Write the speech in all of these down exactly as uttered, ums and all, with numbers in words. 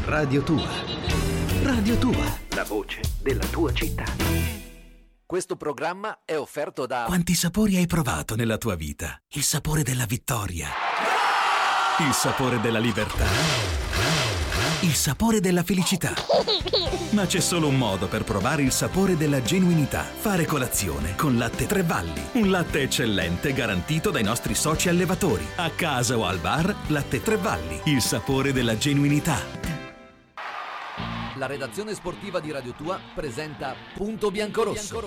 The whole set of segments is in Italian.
Radio Tua. Radio Tua, la voce della tua città. Questo programma è offerto da... Quanti sapori hai provato nella tua vita? Il sapore della vittoria, il sapore della libertà, il sapore della felicità. Ma c'è solo un modo per provare il sapore della genuinità: fare colazione con Latte Tre Valli. Un latte eccellente garantito dai nostri soci allevatori. A casa o al bar, Latte Tre Valli, il sapore della genuinità. La redazione sportiva di Radio Tua presenta Punto Biancorosso.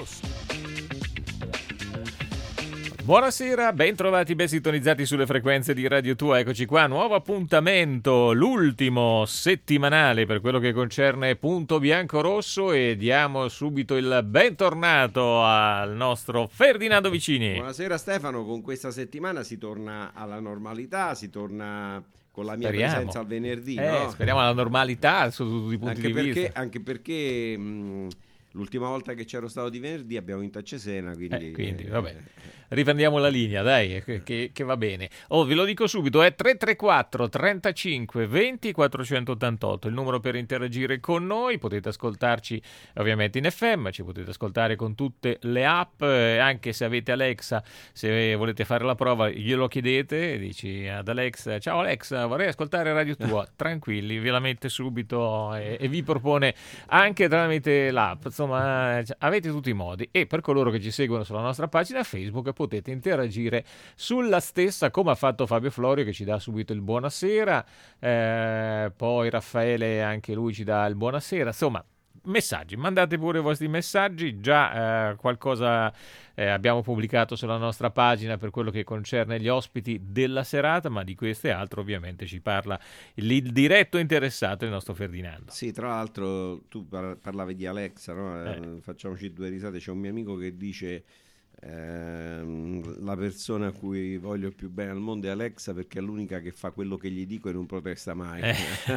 Buonasera, ben trovati, ben sintonizzati sulle frequenze di Radio Tua. Eccoci qua, nuovo appuntamento, l'ultimo settimanale per quello che concerne Punto Biancorosso, e diamo subito il bentornato al nostro Ferdinando Vicini. Buonasera Stefano, con questa settimana si torna alla normalità, si torna con la mia speriamo. presenza al venerdì, eh, no? Speriamo alla normalità su tutti i punti anche di perché, vista. Anche perché mh, l'ultima volta che c'ero stato di venerdì abbiamo vinto a Cesena, quindi... Eh, quindi eh, vabbè. Riprendiamo la linea, dai, che, che va bene. Oh, ve lo dico subito, è tre tre quattro trentacinque venti quattrocentottantotto il numero per interagire con noi. Potete ascoltarci ovviamente in F M, ci potete ascoltare con tutte le app, eh, anche se avete Alexa, se volete fare la prova glielo chiedete, dici ad Alexa: ciao Alexa, vorrei ascoltare Radio Tua. Tranquilli, ve la mette subito e, e vi propone anche tramite l'app. Insomma, avete tutti i modi. E per coloro che ci seguono sulla nostra pagina Facebook potete interagire sulla stessa, come ha fatto Fabio Florio, che ci dà subito il buonasera, eh, poi Raffaele anche lui ci dà il buonasera. Insomma, messaggi, mandate pure i vostri messaggi. Già eh, qualcosa eh, abbiamo pubblicato sulla nostra pagina per quello che concerne gli ospiti della serata, ma di questo e altro ovviamente ci parla il diretto interessato, il nostro Ferdinando. Sì, tra l'altro tu par- parlavi di Alexa, no? Eh. Eh, facciamoci due risate. C'è un mio amico che dice: ehm, la persona a cui voglio più bene al mondo è Alexa, perché è l'unica che fa quello che gli dico e non protesta mai. Eh.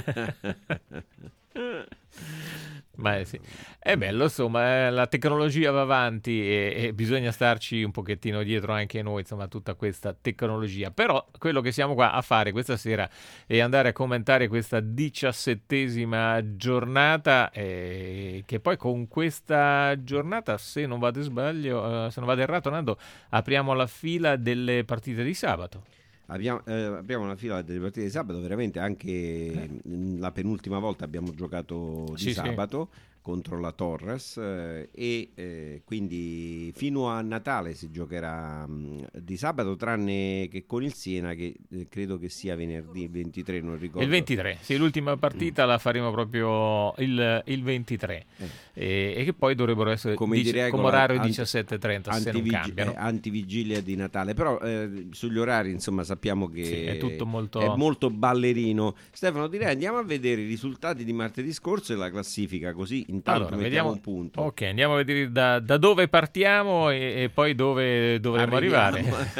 Ma sì, è bello, insomma, la tecnologia va avanti e, e bisogna starci un pochettino dietro anche noi, insomma, tutta questa tecnologia. Però quello che siamo qua a fare questa sera è andare a commentare questa diciassettesima giornata, eh, che poi con questa giornata, se non vado sbaglio, eh, se non vado errato, Nando, apriamo la fila delle partite di sabato. Abbiamo, eh, abbiamo una fila delle partite di sabato, veramente anche eh. la penultima volta abbiamo giocato di sì, sabato sì. contro la Torres, eh, e eh, quindi fino a Natale si giocherà mh, di sabato, tranne che con il Siena, che eh, credo che sia venerdì, il ventitré, non ricordo. Il ventitré, sì, l'ultima partita mm. la faremo proprio il, il ventitré, eh. e, e che poi dovrebbero essere come, dici, regola, come orario anti, diciassette e trenta se non cambiano. Eh, antivigilia di Natale, però eh, sugli orari insomma sappiamo che sì, è tutto molto... è molto ballerino. Stefano, direi andiamo a vedere i risultati di martedì scorso e la classifica, così intanto allora, mettiamo vediamo un punto. Ok, andiamo a vedere da, da dove partiamo e, e poi dove dovremmo arrivare.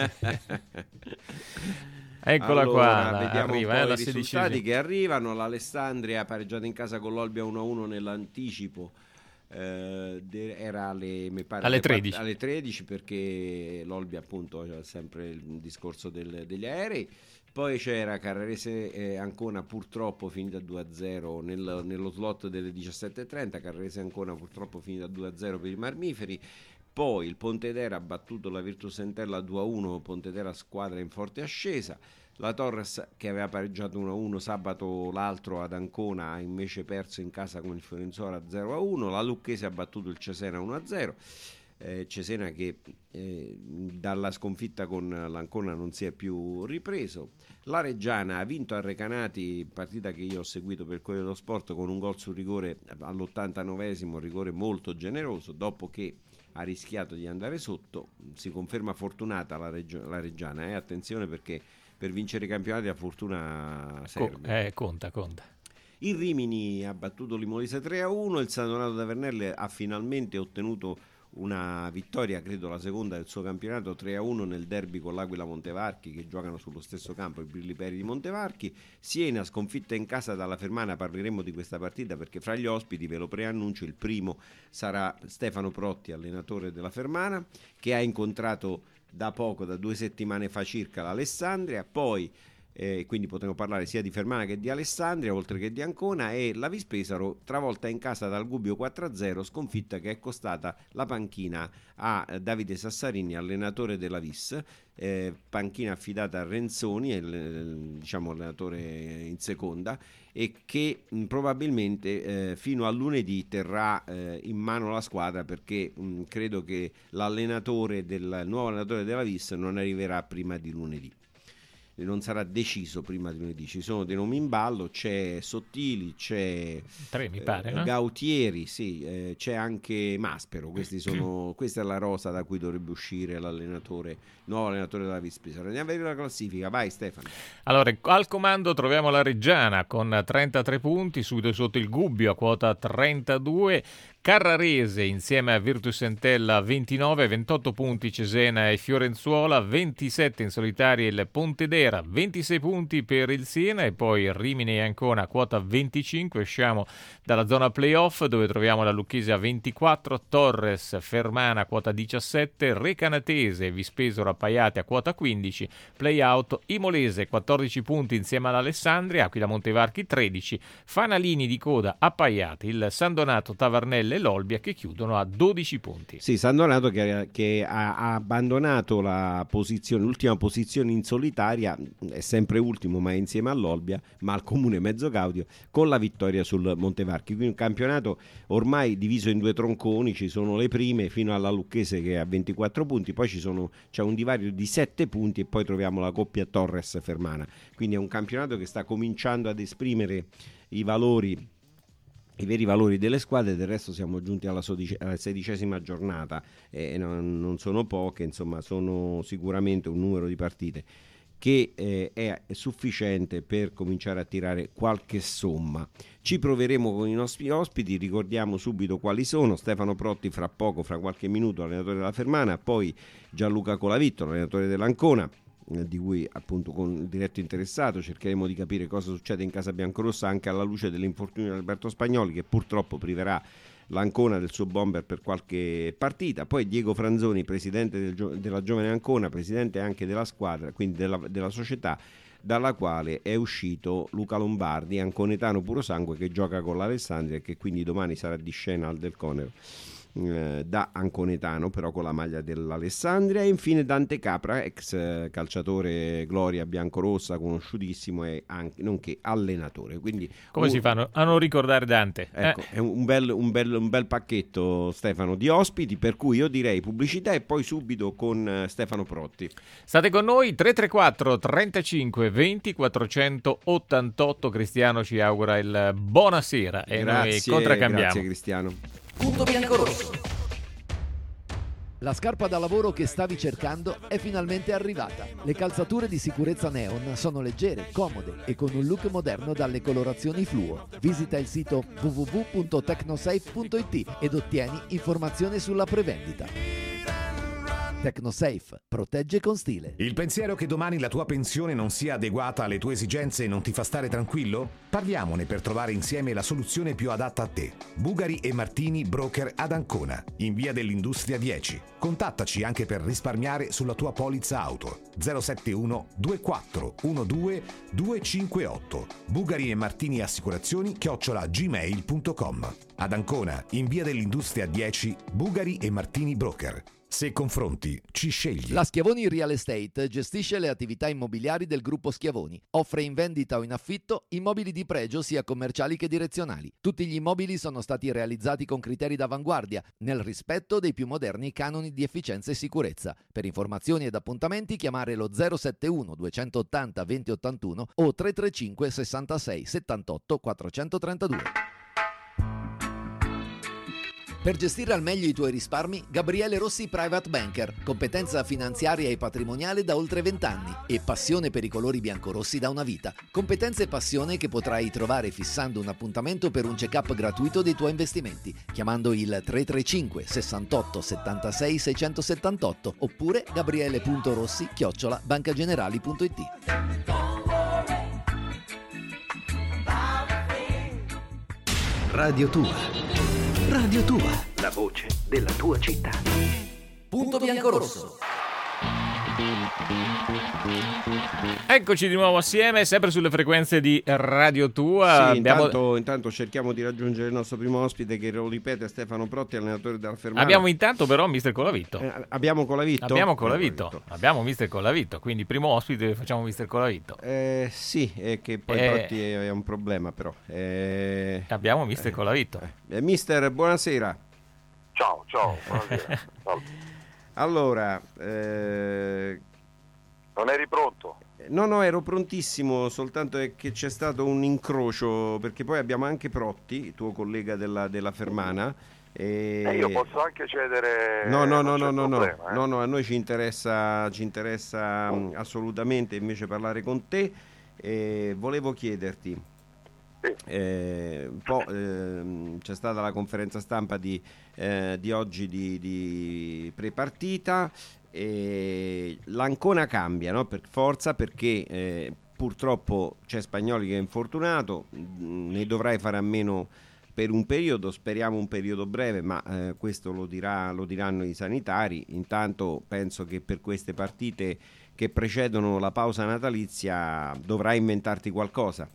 Eccola allora, qua, vediamo arriva, un po' eh, i risultati che arrivano. L'Alessandria ha pareggiato in casa con l'Olbia uno a uno nell'anticipo. Eh, era alle, mi pare, alle, alle tredici. Part- alle tredici, perché l'Olbia appunto c'è sempre il discorso del, degli aerei. Poi c'era Carrarese eh, Ancona, purtroppo finita due a zero nel, nello slot delle diciassette e trenta. Carrarese Ancona purtroppo finita due a zero per i Marmiferi. Poi il Pontedera ha battuto la Virtus Entella due a uno, Pontedera squadra in forte ascesa. La Torres, che aveva pareggiato uno a uno sabato l'altro ad Ancona, ha invece perso in casa con il Fiorenzuola zero a uno. La Lucchese ha battuto il Cesena uno a zero. Eh, Cesena che eh, dalla sconfitta con l'Ancona non si è più ripreso. La Reggiana ha vinto a Recanati, partita che io ho seguito per Corriere dello Sport, con un gol sul rigore all'ottantanovesimo, rigore molto generoso, dopo che ha rischiato di andare sotto. Si conferma fortunata la, Reggio- la Reggiana, eh? Attenzione, perché per vincere i campionati la fortuna serve. Co- eh, conta, conta. Il Rimini ha battuto l'Imolese tre a uno, il San Donato Tavernelle ha finalmente ottenuto una vittoria, credo la seconda del suo campionato, tre a uno nel derby con l'Aquila Montevarchi, che giocano sullo stesso campo, i Brilliperi di Montevarchi. Siena sconfitta in casa dalla Fermana, parleremo di questa partita perché fra gli ospiti, ve lo preannuncio, il primo sarà Stefano Protti, allenatore della Fermana, che ha incontrato da poco, da due settimane fa circa, l'Alessandria. Poi eh, quindi potremo parlare sia di Fermana che di Alessandria, oltre che di Ancona, e la Vis Pesaro travolta in casa dal Gubbio quattro a zero, sconfitta che è costata la panchina a Davide Sassarini, allenatore della Vis, eh, panchina affidata a Renzoni, il, diciamo allenatore in seconda, e che mh, probabilmente eh, fino a lunedì terrà eh, in mano la squadra, perché mh, credo che l'allenatore del il nuovo allenatore della Vis non arriverà prima di lunedì. Non sarà deciso prima di lunedì. Ci sono dei nomi in ballo, c'è Sottili, c'è Tre, mi pare, eh, no? Gautieri, sì, eh, c'è anche Maspero. Questi sono, questa è la rosa da cui dovrebbe uscire l'allenatore, il nuovo allenatore della Vis Pesaro. Andiamo a vedere la classifica, vai Stefano. Allora, al comando troviamo la Reggiana con trentatré punti, subito sotto il Gubbio a quota trentadue, Carrarese insieme a Virtus Entella ventinove, ventotto punti Cesena e Fiorenzuola, ventisette in solitaria il Pontedera, ventisei punti per il Siena, e poi Rimini e Ancona a quota venticinque. Usciamo dalla zona playoff dove troviamo la Lucchese a ventiquattro, Torres, Fermana a quota diciassette, Recanatese e Vispesaro Appaiate a quota quindici, playout Imolese quattordici punti insieme all'Alessandria, Aquila Montevarchi tredici, Fanalini di coda Appaiate, il San Donato, Tavarnelle e l'Olbia che chiudono a dodici punti. Sì, San Donato che, che ha, ha abbandonato la posizione, l'ultima posizione in solitaria, è sempre ultimo ma è insieme all'Olbia, ma al comune mezzo gaudio, con la vittoria sul Montevarchi. Quindi un campionato ormai diviso in due tronconi, ci sono le prime fino alla Lucchese che ha ventiquattro punti, poi ci sono, c'è un divario di sette punti e poi troviamo la coppia Torres-Fermana. Quindi è un campionato che sta cominciando ad esprimere i valori, i veri valori delle squadre. Del resto siamo giunti alla, sodice, alla sedicesima giornata e non, non sono poche, insomma sono sicuramente un numero di partite che eh, è sufficiente per cominciare a tirare qualche somma. Ci proveremo con i nostri ospiti, ricordiamo subito quali sono: Stefano Protti fra poco, fra qualche minuto, allenatore della Fermana, poi Gianluca Colavitto, allenatore dell'Ancona, di cui appunto con il diretto interessato cercheremo di capire cosa succede in casa biancorossa, anche alla luce dell'infortunio di Alberto Spagnoli, che purtroppo priverà l'Ancona del suo bomber per qualche partita. Poi Diego Franzoni, presidente del gio- della Giovane Ancona, presidente anche della squadra, quindi della, della società dalla quale è uscito Luca Lombardi, anconetano puro sangue, che gioca con l'Alessandria e che quindi domani sarà di scena al Del Conero eh, da anconetano, però con la maglia dell'Alessandria. E infine Dante Capra, ex eh, calciatore gloria biancorossa, conosciutissimo e anche, nonché allenatore. Quindi come un, si fanno a non ricordare Dante? Ecco, eh. è un bel, un, bel, un bel pacchetto, Stefano, di ospiti, per cui io direi pubblicità e poi subito con uh, Stefano Protti. State con noi, tre tre quattro trentacinque venti quattrocentottantotto. Cristiano ci augura il buonasera e Grazie, noi contraccambiamo. Grazie Cristiano. Punto biancorosso. La scarpa da lavoro che stavi cercando è finalmente arrivata. Le calzature di sicurezza Neon sono leggere, comode e con un look moderno dalle colorazioni fluo. Visita il sito w w w punto tecnosafe punto i t ed ottieni informazioni sulla prevendita. Tecnosafe, protegge con stile. Il pensiero che domani la tua pensione non sia adeguata alle tue esigenze non ti fa stare tranquillo? Parliamone per trovare insieme la soluzione più adatta a te. Bugari e Martini, broker ad Ancona, in via dell'Industria dieci. Contattaci anche per risparmiare sulla tua polizza auto. zero sette uno due quattro uno due due cinque otto. Bugari e Martini Assicurazioni chiocciola gmail punto com. Ad Ancona, in via dell'Industria dieci, Bugari e Martini Broker. Se confronti, ci scegli. La Schiavoni Real Estate gestisce le attività immobiliari del gruppo Schiavoni. Offre in vendita o in affitto immobili di pregio sia commerciali che direzionali. Tutti gli immobili sono stati realizzati con criteri d'avanguardia, nel rispetto dei più moderni canoni di efficienza e sicurezza. Per informazioni ed appuntamenti chiamare lo zero sette uno due otto zero due zero otto uno o tre tre cinque sessantasei settantotto quattrocentotrentadue. Per gestire al meglio i tuoi risparmi, Gabriele Rossi Private Banker, competenza finanziaria e patrimoniale da oltre vent'anni e passione per i colori biancorossi da una vita. Competenza e passione che potrai trovare fissando un appuntamento per un check-up gratuito dei tuoi investimenti, chiamando il tre tre cinque sessantotto settantasei seicentosettantotto oppure gabriele punto rossi chiocciola bancagenerali punto it. Radio Tua. Radio Tua, la voce della tua città. Punto biancorosso. Eccoci di nuovo assieme, sempre sulle frequenze di Radio Tua. Sì, Abbiamo... intanto, intanto cerchiamo di raggiungere il nostro primo ospite, che lo ripete, Stefano Protti, allenatore della Fermana. Abbiamo intanto però mister Colavito. Eh, abbiamo Colavito? Abbiamo Colavito. Colavito. Abbiamo mister Colavito, quindi primo ospite facciamo mister Colavito. Eh, sì, è che poi Eh... Protti è un problema però. Eh... Abbiamo mister Colavito. Eh, mister, buonasera. Ciao, ciao, buonasera. Allora, eh... non eri pronto? No, no, ero prontissimo, soltanto è che c'è stato un incrocio, perché poi abbiamo anche Protti, tuo collega della, della Fermana. E... Eh, io posso anche cedere. No, no, no, no, no, problema, no, eh. no, no, a noi ci interessa, ci interessa Oh. mh, assolutamente invece parlare con te. E volevo chiederti, Sì. eh, un po', ehm, c'è stata la conferenza stampa di, eh, di oggi di, di prepartita. E l'Ancona cambia, no? Per forza, perché eh, purtroppo c'è Spagnoli che è infortunato, mh, ne dovrai fare a meno per un periodo, speriamo un periodo breve, ma eh, questo lo, dirà, lo diranno i sanitari. Intanto penso che per queste partite che precedono la pausa natalizia dovrai inventarti qualcosa.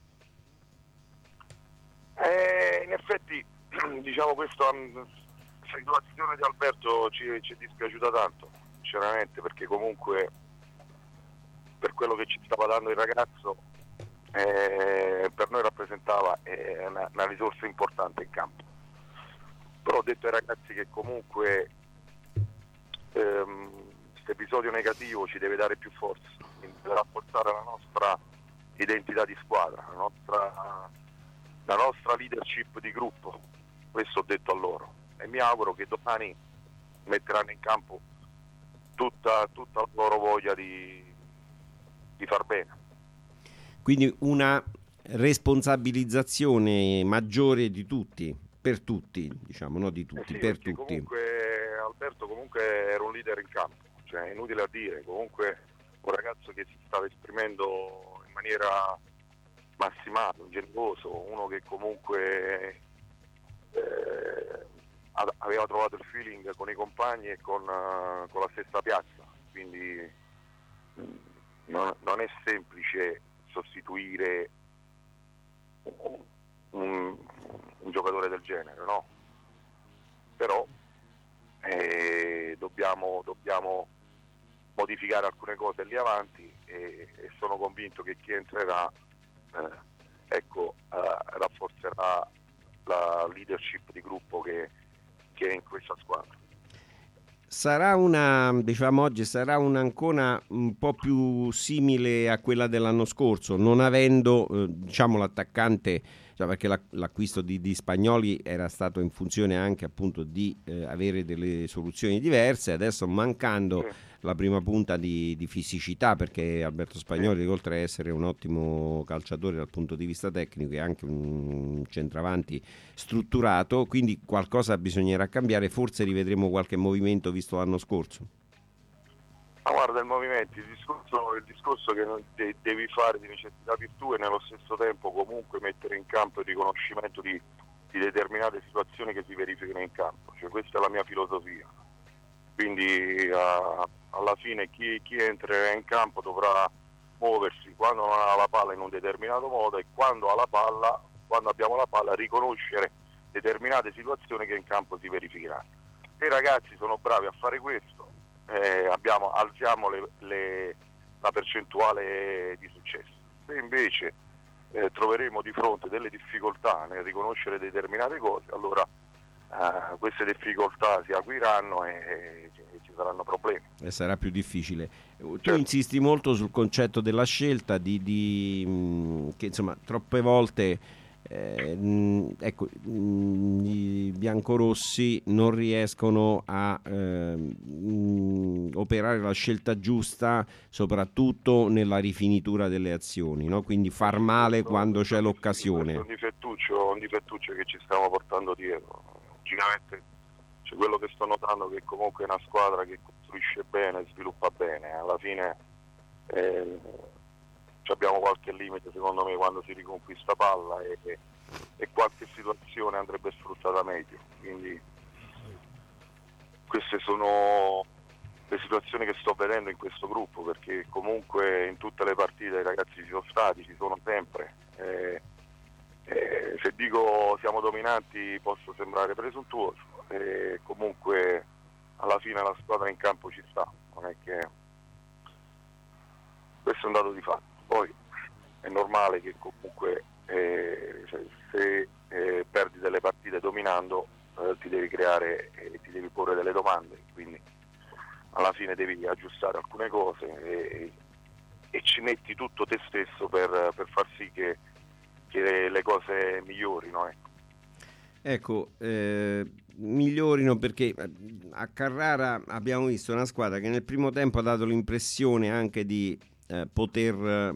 Eh, in effetti, diciamo, questa mh, situazione di Alberto ci, ci è dispiaciuta tanto, sinceramente, perché comunque per quello che ci stava dando il ragazzo eh, per noi rappresentava eh, una, una risorsa importante in campo. Però ho detto ai ragazzi che comunque ehm, questo episodio negativo ci deve dare più forza, quindi deve rafforzare la nostra identità di squadra, la nostra, la nostra leadership di gruppo. Questo ho detto a loro e mi auguro che domani metteranno in campo tutta, tutta la loro voglia di, di far bene. Quindi una responsabilizzazione maggiore di tutti, per tutti, diciamo, no di tutti, Eh sì, per perché tutti. Comunque Alberto comunque era un leader in campo, cioè è inutile a dire, comunque un ragazzo che si stava esprimendo in maniera massimale, un generoso, uno che comunque eh, aveva trovato il feeling con i compagni e con, uh, con la stessa piazza, quindi mh, non, non è semplice sostituire un, un giocatore del genere, no? Però eh, dobbiamo, dobbiamo modificare alcune cose lì avanti e, e sono convinto che chi entrerà eh, ecco, eh, rafforzerà la leadership di gruppo che, che è in questa squadra. Sarà una, diciamo oggi, sarà un'Ancona un po' più simile a quella dell'anno scorso, non avendo eh, diciamo l'attaccante, cioè perché la, l'acquisto di, di Spagnoli era stato in funzione anche appunto di eh, avere delle soluzioni diverse, adesso mancando Sì. la prima punta di, di fisicità, perché Alberto Spagnoli, oltre a essere un ottimo calciatore dal punto di vista tecnico, è anche un centravanti strutturato, quindi qualcosa bisognerà cambiare, forse rivedremo qualche movimento visto l'anno scorso. Ma guarda, il movimento, il discorso, il discorso che non de- devi fare di necessità virtù e nello stesso tempo comunque mettere in campo il riconoscimento di, di determinate situazioni che si verificano in campo, cioè questa è la mia filosofia. Quindi uh, alla fine chi, chi entrerà in campo dovrà muoversi quando non ha la palla in un determinato modo e quando ha la palla, quando abbiamo la palla, riconoscere determinate situazioni che in campo si verificheranno. Se i ragazzi sono bravi a fare questo, eh, abbiamo, alziamo le, le, la percentuale di successo. Se invece eh, troveremo di fronte delle difficoltà nel riconoscere determinate cose, allora Uh, queste difficoltà si acuiranno e, e, e ci saranno problemi. E sarà più difficile. Tu Certo. insisti molto sul concetto della scelta di, di mh, che insomma troppe volte eh, mh, ecco, mh, i biancorossi non riescono a eh, mh, operare la scelta giusta, soprattutto nella rifinitura delle azioni, no? Quindi far male quando c'è l'occasione. Questo è un difettuccio, un difettuccio che ci stiamo portando dietro. Logicamente c'è quello che sto notando, che comunque è una squadra che costruisce bene, sviluppa bene, alla fine eh, abbiamo qualche limite secondo me quando si riconquista palla e, e, e qualche situazione andrebbe sfruttata meglio, quindi queste sono le situazioni che sto vedendo in questo gruppo, perché comunque in tutte le partite i ragazzi ci sono stati, ci sono sempre. Eh, eh, se dico siamo dominanti posso sembrare presuntuoso, eh, comunque alla fine la squadra in campo ci sta, non è che questo è un dato di fatto. Poi è normale che comunque eh, se, se eh, perdi delle partite dominando eh, ti devi creare e eh, ti devi porre delle domande, quindi alla fine devi aggiustare alcune cose e, e ci metti tutto te stesso per, per far sì che, che le cose migliorino. Ecco, ecco eh, migliorino perché a Carrara abbiamo visto una squadra che nel primo tempo ha dato l'impressione anche di eh, poter eh,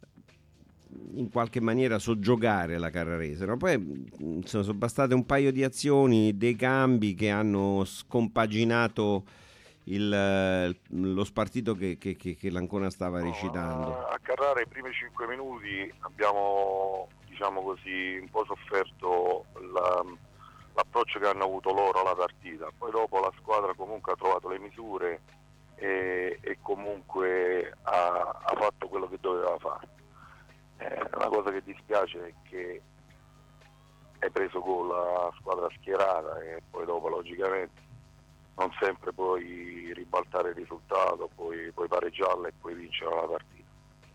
in qualche maniera soggiogare la carrarese, no? Poi insomma, sono bastate un paio di azioni, dei cambi che hanno scompaginato il, lo spartito che, che, che, che l'Ancona stava recitando. No, a Carrara i primi cinque minuti abbiamo, diciamo così, un po' sofferto la, l'approccio che hanno avuto loro alla partita, poi dopo la squadra comunque ha trovato le misure e, e comunque ha, ha fatto quello che doveva fare. Eh, una cosa che dispiace è che hai preso con la squadra schierata e poi dopo logicamente non sempre puoi ribaltare il risultato, puoi, puoi pareggiarla e puoi vincere la partita.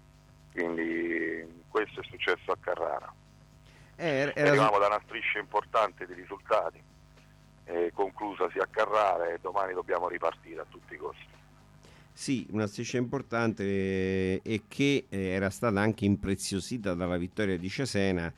Quindi questo è successo a Carrara. Eh, era... Arriviamo da una striscia importante di risultati, eh, conclusasi a Carrara e domani dobbiamo ripartire a tutti i costi. Sì, una striscia importante eh, e che eh, era stata anche impreziosita dalla vittoria di Cesena.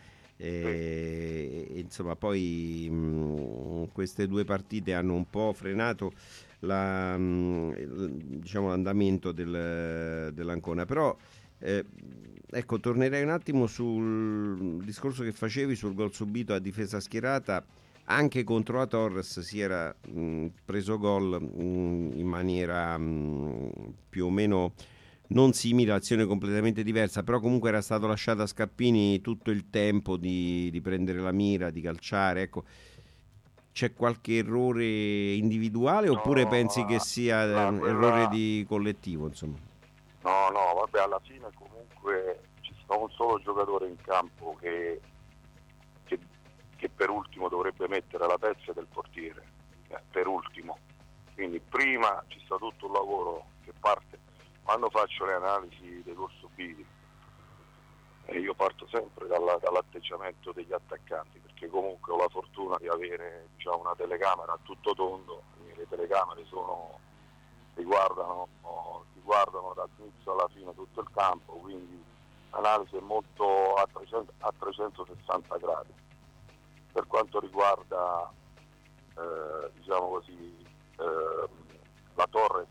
Eh, e, insomma poi mh, queste due partite hanno un po' frenato la, mh, diciamo, l'andamento del, dell'Ancona, però eh, ecco, tornerei un attimo sul discorso che facevi sul gol subito a difesa schierata. Anche contro la Torres si era mh, preso gol mh, in maniera mh, più o meno non simile, azione completamente diversa, però comunque era stato lasciato a Scappini tutto il tempo di, di prendere la mira, di calciare. Ecco, c'è qualche errore individuale no, oppure pensi che sia no, un quella... errore di collettivo, insomma? No, no, vabbè, alla fine comunque ci sta un solo giocatore in campo che, che, che per ultimo dovrebbe mettere la pezza del portiere, eh, per ultimo. Quindi prima ci sta tutto un lavoro che parte. Quando faccio le analisi dei gol subiti, eh, io parto sempre dalla, dall'atteggiamento degli attaccanti, perché comunque ho la fortuna di avere, diciamo, una telecamera a tutto tondo, le telecamere sono, si guardano, si guardano dall'inizio alla fine tutto il campo, quindi l'analisi è molto a, trecento, a trecentosessanta gradi. Per quanto riguarda eh, diciamo così eh, la Torres,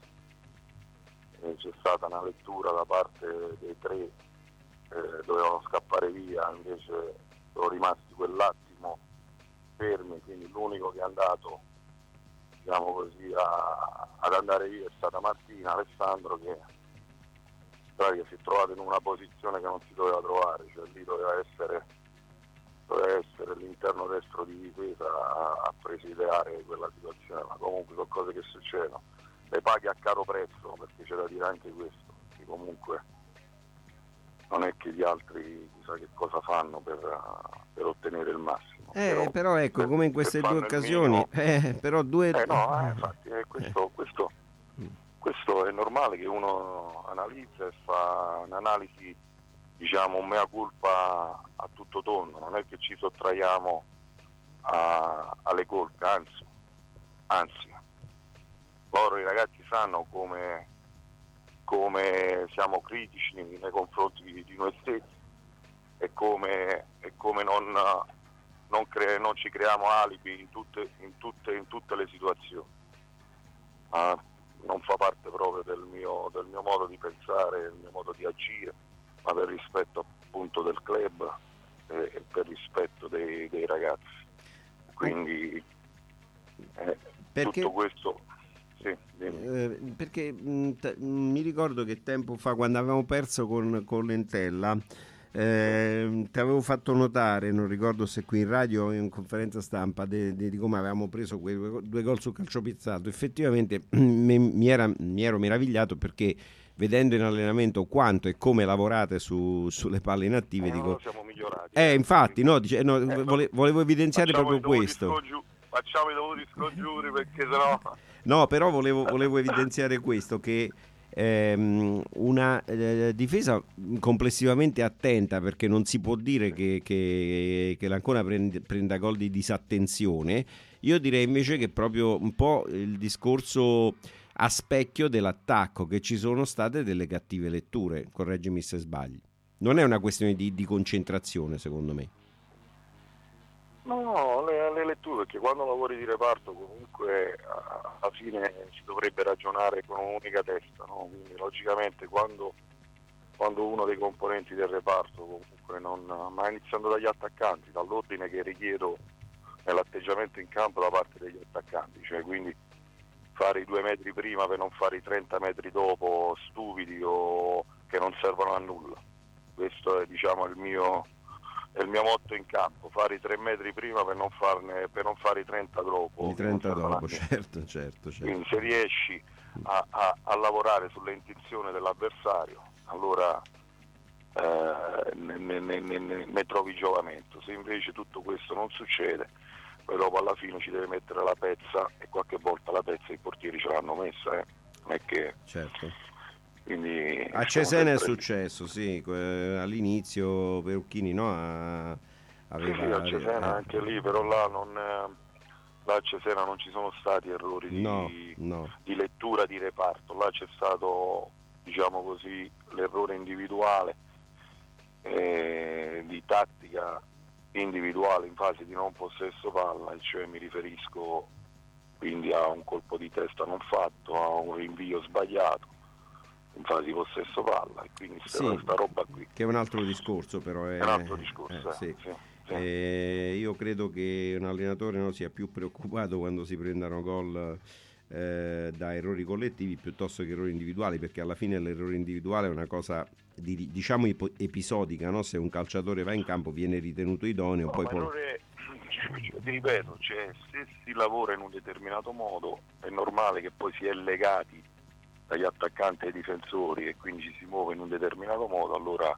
c'è stata una lettura da parte dei tre, eh, dovevano scappare via, invece sono rimasti quell'attimo fermi, quindi l'unico che è andato, diciamo così, a, ad andare via è stata Martina, Alessandro, che pratica si è trovato in una posizione che non si doveva trovare, cioè lì doveva essere, doveva essere l'interno destro di difesa a, a presidiare quella situazione, ma comunque sono cose che succedono. Le paghi a caro prezzo, perché c'è da dire anche questo, che comunque non è che gli altri chissà che cosa fanno per, per ottenere il massimo. Eh, però, però ecco, per, come in queste due occasioni, eh, però due... Eh no, eh, infatti, eh, questo, questo, questo è normale che uno analizza e fa un'analisi, diciamo, un mea culpa a tutto tondo, non è che ci sottraiamo a, alle colpe, anzi, anzi. Loro, i ragazzi, sanno come, come siamo critici nei confronti di, di noi stessi e come, e come non, non, cre, non ci creiamo alibi in tutte, in tutte, in tutte le situazioni. Ma non fa parte proprio del mio, del mio modo di pensare, del mio modo di agire, ma per rispetto appunto del club e, e per rispetto dei, dei ragazzi. Quindi eh, Perché... tutto questo... Sì, eh, perché mh, t- mi ricordo che tempo fa, quando avevamo perso con, con Lentella, Eh, ti avevo fatto notare, non ricordo se qui in radio o in conferenza stampa, di, di, di come avevamo preso quei due gol sul calciopizzato. Effettivamente mi, mi, era, mi ero meravigliato perché vedendo in allenamento quanto e come lavorate su, sulle palle inattive, eh, dico, no, siamo migliorati. Eh, infatti, no, dice, no, eh, vole, volevo evidenziare proprio questo. Scongiu- facciamo i dovuti scongiuri perché sennò... No, però volevo, volevo evidenziare questo, che ehm, una eh, difesa complessivamente attenta, perché non si può dire che, che, che l'Ancona prende, prenda gol di disattenzione. Io direi invece che proprio un po' il discorso a specchio dell'attacco, che ci sono state delle cattive letture, correggimi se sbagli. Non è una questione di, di concentrazione, secondo me. No, no, le, le letture, perché quando lavori di reparto comunque alla fine si dovrebbe ragionare con un'unica testa, no? Quindi logicamente quando, quando uno dei componenti del reparto comunque non, ma iniziando dagli attaccanti, dall'ordine che richiedo nell'atteggiamento in campo da parte degli attaccanti, cioè quindi fare i due metri prima per non fare i trenta metri dopo stupidi o che non servono a nulla. Questo è, diciamo, il mio, è il mio motto in campo, fare i tre metri prima per non, farne, per non fare i trenta dopo. I trenta dopo, certo, certo, certo. Quindi se riesci a, a, a lavorare sulle intenzioni dell'avversario, allora eh, ne, ne, ne, ne, ne trovi giovamento. Se invece tutto questo non succede, poi dopo alla fine ci deve mettere la pezza, e qualche volta la pezza i portieri ce l'hanno messa, eh. Non è che... Certo. Quindi, a Cesena è successo, sì, all'inizio Perucchini no, a, aveva... Sì, sì, a Cesena eh, anche lì, però là, non, là a Cesena non ci sono stati errori di, no, no. di lettura di reparto, là c'è stato, diciamo così, l'errore individuale, eh, di tattica individuale in fase di non possesso palla, cioè mi riferisco quindi a un colpo di testa non fatto, a un rinvio sbagliato in fase di possesso palla, e quindi sì, questa roba qui che è un altro discorso, però è, è un altro discorso eh, sì. Sì, sì. Eh, io credo che un allenatore no, sia più preoccupato quando si prendano gol eh, da errori collettivi piuttosto che errori individuali, perché alla fine l'errore individuale è una cosa di, diciamo ipo- episodica, no? Se un calciatore va in campo viene ritenuto idoneo, no, poi ma poi... errore, ti ripeto, cioè, se si lavora in un determinato modo è normale che poi si è legati dagli attaccanti ai difensori e quindi ci si muove in un determinato modo, allora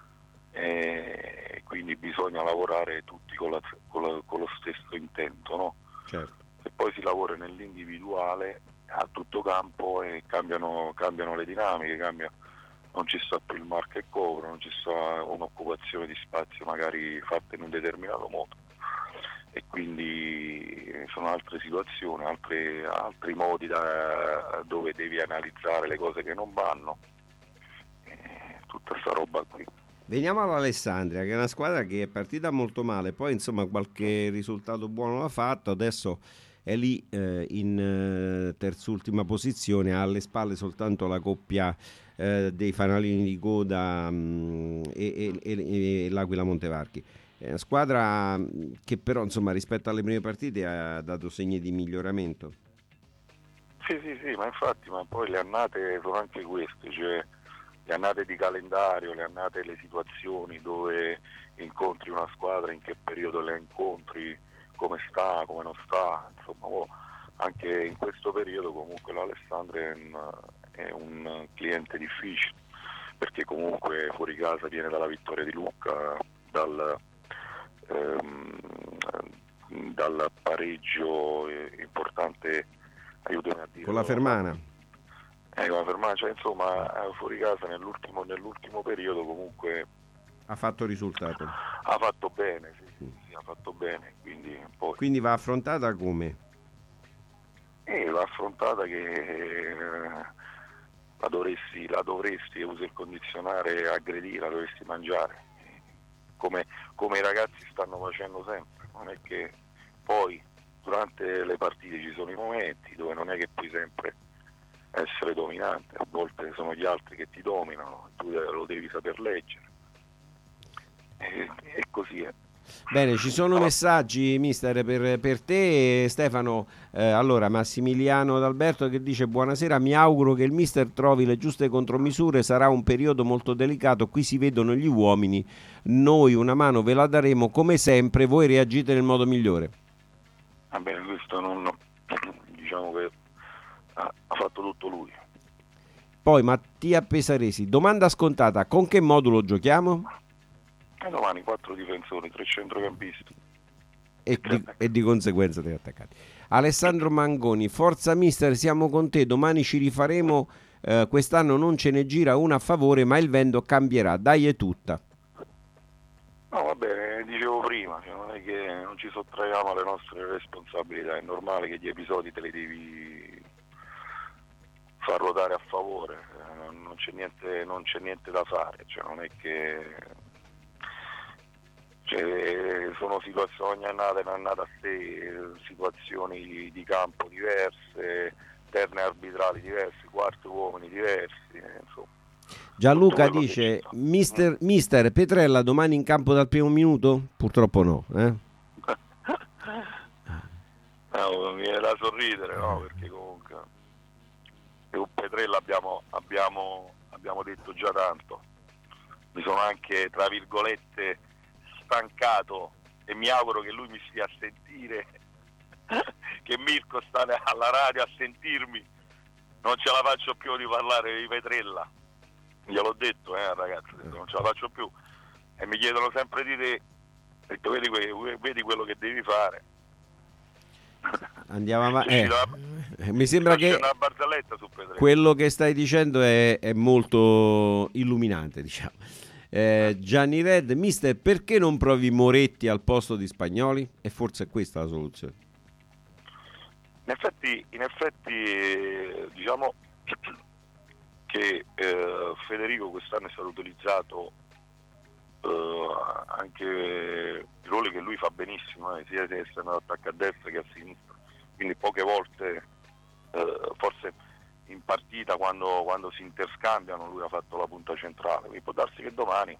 eh, quindi bisogna lavorare tutti con, la, con, la, con lo stesso intento, no? Certo. Se poi si lavora nell'individuale a tutto campo e cambiano, cambiano le dinamiche, cambia, non ci sta più il marca e copro, non ci sta un'occupazione di spazio magari fatta in un determinato modo, e quindi sono altre situazioni, altri, altri modi da, dove devi analizzare le cose che non vanno, e tutta sta roba qui. Veniamo all'Alessandria, che è una squadra che è partita molto male, poi insomma qualche risultato buono l'ha fatto, adesso è lì eh, in eh, terzultima posizione, ha alle spalle soltanto la coppia eh, dei fanalini di coda mh, e, e, e, e l'Aquila Montevarchi. È una squadra che però insomma rispetto alle prime partite ha dato segni di miglioramento. Sì, sì, sì, ma infatti, ma poi le annate sono anche queste, cioè le annate di calendario, le annate, le situazioni dove incontri una squadra, in che periodo le incontri, come sta, come non sta, insomma, oh, anche in questo periodo comunque l'Alessandria è un, è un cliente difficile, perché comunque fuori casa viene dalla vittoria di Lucca, dal Ehm, dal pareggio eh, importante, aiutami a dire, con la Fermana eh, con la Fermana, cioè insomma fuori casa nell'ultimo, nell'ultimo periodo comunque ha fatto risultato, ha fatto bene, sì, mm. sì, ha fatto bene, quindi poi quindi va affrontata come? Eh, va affrontata che eh, la dovresti, la dovresti, uso il condizionare, aggredire, la dovresti mangiare. Come, come i ragazzi stanno facendo sempre, non è che poi durante le partite ci sono i momenti dove non è che puoi sempre essere dominante, a volte sono gli altri che ti dominano, tu lo devi saper leggere, e, e così è. Bene, ci sono messaggi, mister, per, per te, Stefano. Eh, allora, Massimiliano D'Alberto che dice: buonasera, mi auguro che il mister trovi le giuste contromisure, sarà un periodo molto delicato, qui si vedono gli uomini, noi una mano ve la daremo, come sempre voi reagite nel modo migliore. Va bene, questo non, diciamo che ha, ha fatto tutto lui. Poi Mattia Pesaresi, domanda scontata, con che modulo giochiamo? E domani quattro difensori, tre centrocampisti e di, e di conseguenza tre attaccati. Alessandro Mangoni, forza mister, siamo con te, domani ci rifaremo, eh, quest'anno non ce ne gira una a favore, ma il vento cambierà, dai è tutta. No, va bene, dicevo prima, cioè non è che non ci sottraiamo alle nostre responsabilità, è normale che gli episodi te li devi far ruotare a favore, eh, non c'è niente, non c'è niente da fare, cioè non è che cioè, sono situazioni, ogni annata è un'annata a sé, situazioni di campo diverse, terne arbitrali diverse, quarti uomini diversi, insomma. Gianluca dice: mister, mister Petrella domani in campo dal primo minuto? Purtroppo no, eh? No, mi viene da sorridere, no? Perché comunque con Petrella abbiamo, abbiamo, abbiamo detto già tanto. Mi sono anche, tra virgolette, stancato e mi auguro che lui mi stia a sentire, che Mirko sta alla radio a sentirmi, non ce la faccio più di parlare di Petrella, gliel'ho detto, eh ragazzi, non ce la faccio più, e mi chiedono sempre di te, ho detto, vedi, vedi quello che devi fare. Andiamo avanti. Eh, eh, mi sembra che una barzelletta su Petrella. Quello che stai dicendo è, è molto illuminante, diciamo. Eh, Gianni Red, mister, perché non provi Moretti al posto di Spagnoli? E forse è questa la soluzione. In effetti, in effetti diciamo che eh, Federico quest'anno è stato utilizzato eh, anche il ruolo che lui fa benissimo, eh, sia essendo attacco a destra che a sinistra, quindi poche volte eh, forse in partita quando, quando si interscambiano lui ha fatto la punta centrale, quindi può darsi che domani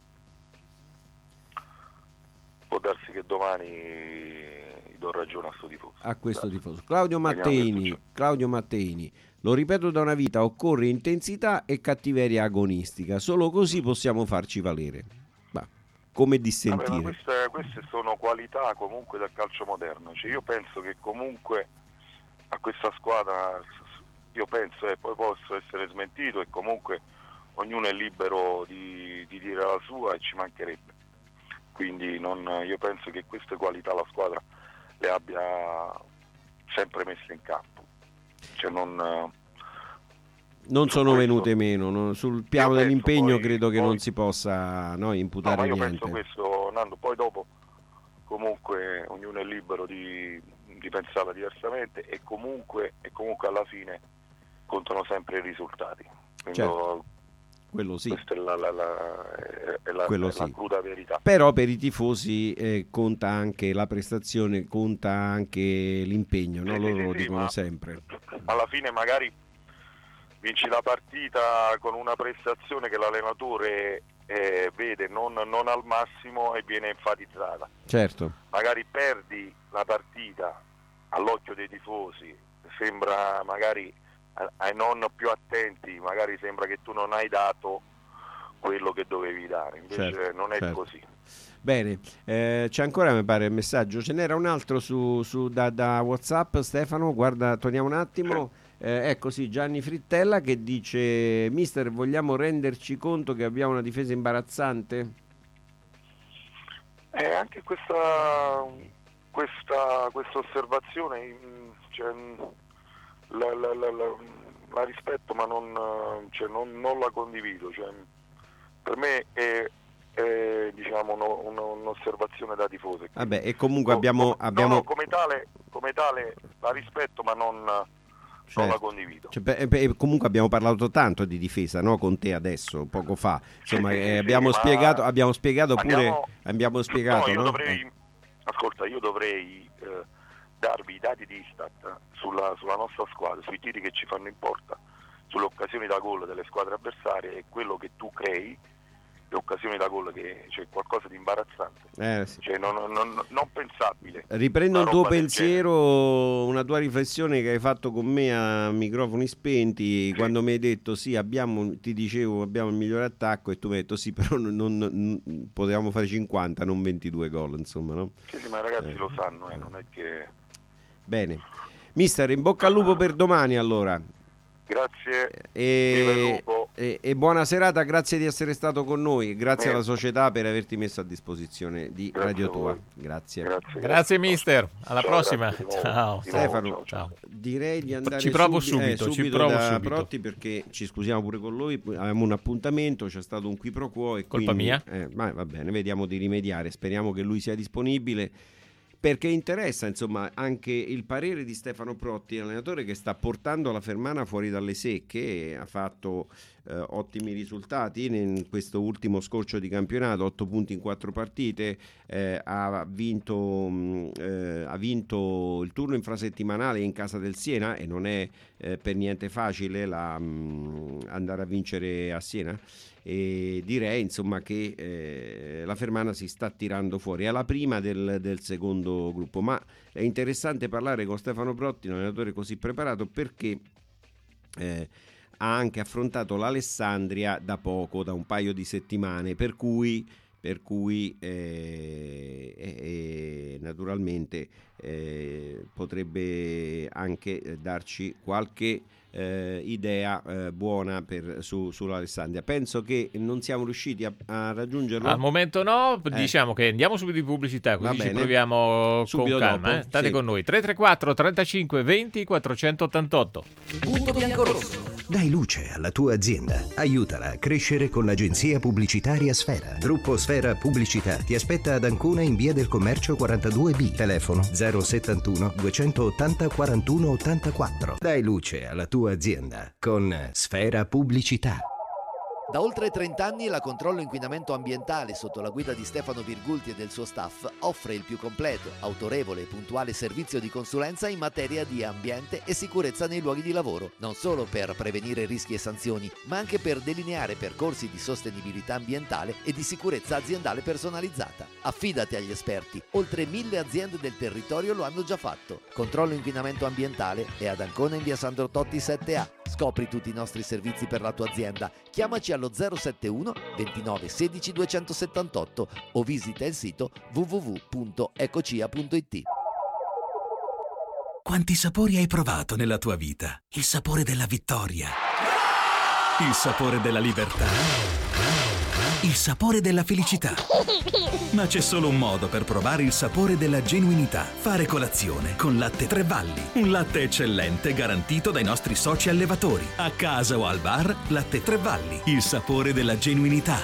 può darsi che domani gli do ragione a sto tifoso. A questo tifoso. Claudio Matteini, Claudio Matteini, lo ripeto da una vita, occorre intensità e cattiveria agonistica, solo così possiamo farci valere. Ma come dissentire? Vabbè, ma queste, queste sono qualità comunque del calcio moderno, cioè io penso che comunque a questa squadra, io penso, e poi posso essere smentito, e comunque ognuno è libero di, di dire la sua e ci mancherebbe, quindi non, io penso che queste qualità la squadra le abbia sempre messe in campo, cioè non, non sono questo, venute meno, no? Sul piano dell'impegno poi, credo che poi, non si possa no, imputare no, ma io niente. penso questo, Nando, poi dopo comunque ognuno è libero di, di pensarla diversamente, e comunque, e comunque alla fine contano sempre i risultati. Quindi, certo, quello sì. Questa è la, la, la, è la, quello è la sì. cruda verità. Però per i tifosi eh, conta anche la prestazione, conta anche l'impegno, no? Sì, Loro sì, lo sì, dicono sempre. Alla fine magari vinci la partita con una prestazione che l'allenatore eh, vede non, non al massimo e viene enfatizzata. Certo. Magari perdi la partita all'occhio dei tifosi, sembra magari ai non più attenti, magari sembra che tu non hai dato quello che dovevi dare, invece certo, non è certo. così. Bene, eh, c'è ancora, mi pare, il messaggio, ce n'era un altro su, su da, da WhatsApp, Stefano, guarda, torniamo un attimo. Sì. Eh, ecco sì, Gianni Frittella che dice: mister, vogliamo renderci conto che abbiamo una difesa imbarazzante? Eh, anche questa questa, questa osservazione, cioè, la, la, la, la, la rispetto, ma non, cioè, non, non la condivido, cioè, per me è, è diciamo uno, uno, un'osservazione da tifoso. Vabbè, e comunque abbiamo, come, abbiamo... No, no, come tale, come tale la rispetto, ma non, certo, non la condivido. Cioè, beh, beh, comunque abbiamo parlato tanto di difesa, no? Con te adesso, poco fa. Insomma, sì, eh, abbiamo, sì, spiegato, abbiamo spiegato andiamo, pure. Abbiamo spiegato, no, io no? dovrei, eh. ascolta, io dovrei eh, darvi i dati di Istat sulla, sulla nostra squadra, sui tiri che ci fanno in porta, sulle occasioni da gol delle squadre avversarie, e quello che tu crei le occasioni da gol, che c'è qualcosa di imbarazzante, Eh, sì. cioè non, non, non, non pensabile. Riprendo Una un tuo roba del pensiero, una tua riflessione che hai fatto con me a microfoni spenti, quando mi hai detto sì, abbiamo, ti dicevo abbiamo il migliore attacco, e tu mi hai detto sì, però non, non- non- potevamo fare cinquanta, non ventidue gol, insomma, no? Sì, sì, ma i ragazzi Eh. lo sanno, eh, non è che... Bene. Mister, in bocca al lupo per domani allora. Grazie, viva il E, lupo. e- e buona serata, grazie di essere stato con noi, grazie Eh. alla società per averti messo a disposizione di Grazie Radio a Tua. voi. Grazie. Grazie, Grazie mister, alla Ciao, prossima. grazie di nuovo. Ciao. Di nuovo, Stefano, ciao, ciao. direi di andare Ci provo subi- eh, subito, ci provo da subito. Protti, perché ci scusiamo pure con lui, avevamo un appuntamento, c'è stato un qui pro quo e Colpa quindi, mia? eh, ma va bene, vediamo di rimediare, speriamo che lui sia disponibile, perché interessa insomma anche il parere di Stefano Protti, allenatore che sta portando la Fermana fuori dalle secche, ha fatto eh, ottimi risultati in questo ultimo scorcio di campionato, otto punti in quattro partite, eh, ha vinto mh, eh, ha vinto il turno infrasettimanale in casa del Siena, e non è eh, per niente facile la, mh, andare a vincere a Siena, e direi insomma che eh, la Fermana si sta tirando fuori, è la prima del, del secondo gruppo, ma è interessante parlare con Stefano Protti, un allenatore così preparato, perché eh, ha anche affrontato l'Alessandria da poco, da un paio di settimane, per cui, per cui eh, eh, naturalmente eh, potrebbe anche darci qualche eh, idea eh, buona per, su, sull'Alessandria. Penso che non siamo riusciti a, a raggiungerlo. Al momento no, Eh. diciamo che andiamo subito in pubblicità, Va così ci bene. proviamo Subito con calma. dopo, eh. State sì. con noi. tre tre quattro trentacinque venti quattrocentottantotto. Punto biancorosso. Dai luce alla tua azienda. Aiutala a crescere con l'agenzia pubblicitaria Sfera. Gruppo Sfera Pubblicità ti aspetta ad Ancona in via del Commercio quarantadue B. Telefono zero settantuno duecentottanta quarantuno ottantaquattro. Dai luce alla tua azienda con Sfera Pubblicità. Da oltre trenta anni la Controllo Inquinamento Ambientale, sotto la guida di Stefano Virgulti e del suo staff, offre il più completo, autorevole e puntuale servizio di consulenza in materia di ambiente e sicurezza nei luoghi di lavoro, non solo per prevenire rischi e sanzioni, ma anche per delineare percorsi di sostenibilità ambientale e di sicurezza aziendale personalizzata. Affidati agli esperti, oltre mille aziende del territorio lo hanno già fatto. Controllo Inquinamento Ambientale è ad Ancona in via Sandro Totti sette A. Scopri tutti i nostri servizi per la tua azienda. Chiamaci allo zero settantuno ventinove sedici duecentosettantotto o visita il sito w w w punto ecocia punto i t. Quanti sapori hai provato nella tua vita? Il sapore della vittoria, il sapore della libertà, il sapore della felicità. Ma c'è solo un modo per provare il sapore della genuinità: fare colazione con Latte Tre Valli. Un latte eccellente garantito dai nostri soci allevatori. A casa o al bar, Latte Tre Valli, il sapore della genuinità.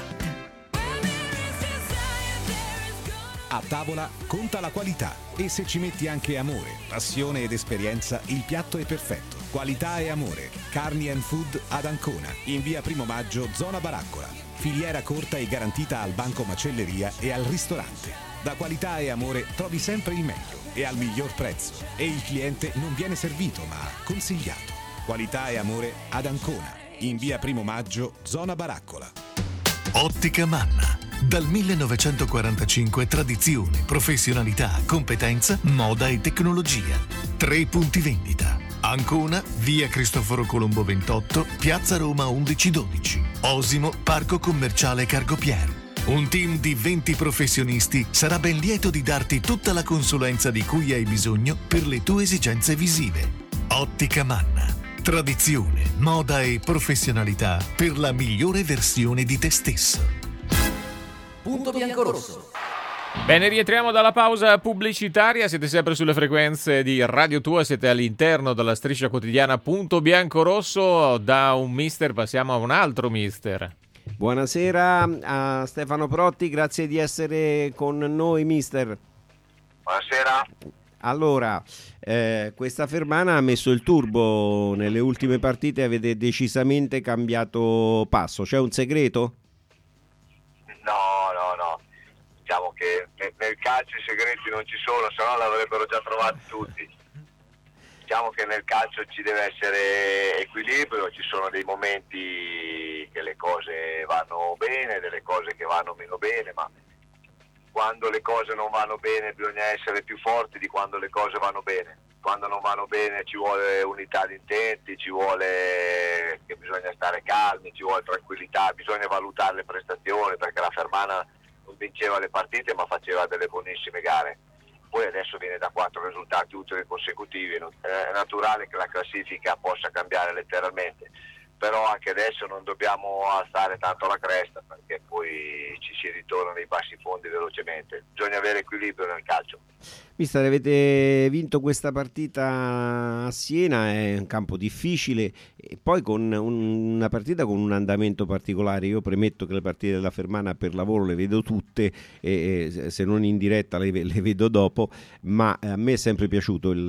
A tavola conta la qualità, e se ci metti anche amore, passione ed esperienza, il piatto è perfetto. Qualità e amore. Carni and Food ad Ancona, in via Primo Maggio, zona Baraccola. Filiera corta e garantita al banco macelleria e al ristorante. Da Qualità e Amore trovi sempre il meglio e al miglior prezzo, e il cliente non viene servito ma consigliato. Qualità e Amore ad Ancona, in via Primo Maggio, zona Baraccola. Ottica Manna. Dal millenovecentoquarantacinque tradizione, professionalità, competenza, moda e tecnologia. Tre punti vendita. Ancona, via Cristoforo Colombo ventotto, piazza Roma undici dodici. Osimo, parco commerciale Cargopier. Un team di venti professionisti sarà ben lieto di darti tutta la consulenza di cui hai bisogno per le tue esigenze visive. Ottica Manna. Tradizione, moda e professionalità per la migliore versione di te stesso. Punto biancorosso. Bene, rientriamo dalla pausa pubblicitaria, siete sempre sulle frequenze di Radio Tua, siete all'interno della striscia quotidiana Punto Biancorosso. Da un mister passiamo a un altro mister. Buonasera a Stefano Protti, grazie di essere con noi mister. Buonasera. Allora, eh, questa Fermana ha messo il turbo nelle ultime partite, avete decisamente cambiato passo, c'è un segreto? No, no, no. Diciamo che nel calcio i segreti non ci sono, se no l'avrebbero già trovati tutti. Diciamo che nel calcio ci deve essere equilibrio, ci sono dei momenti che le cose vanno bene, delle cose che vanno meno bene, ma quando le cose non vanno bene bisogna essere più forti di quando le cose vanno bene. Quando non vanno bene ci vuole unità di intenti, ci vuole che bisogna stare calmi, ci vuole tranquillità, bisogna valutare le prestazioni, perché la Fermana non vinceva le partite ma faceva delle buonissime gare. Poi adesso viene da quattro risultati utili consecutivi, è naturale che la classifica possa cambiare letteralmente, però anche adesso non dobbiamo alzare tanto la cresta perché poi ci si ritorna nei bassi fondi velocemente, bisogna avere equilibrio nel calcio. Mister, avete vinto questa partita a Siena, è un campo difficile e poi con un, una partita con un andamento particolare. Io premetto che le partite della Fermana per lavoro le vedo tutte e, e se non in diretta le, le vedo dopo, ma a me è sempre piaciuto il,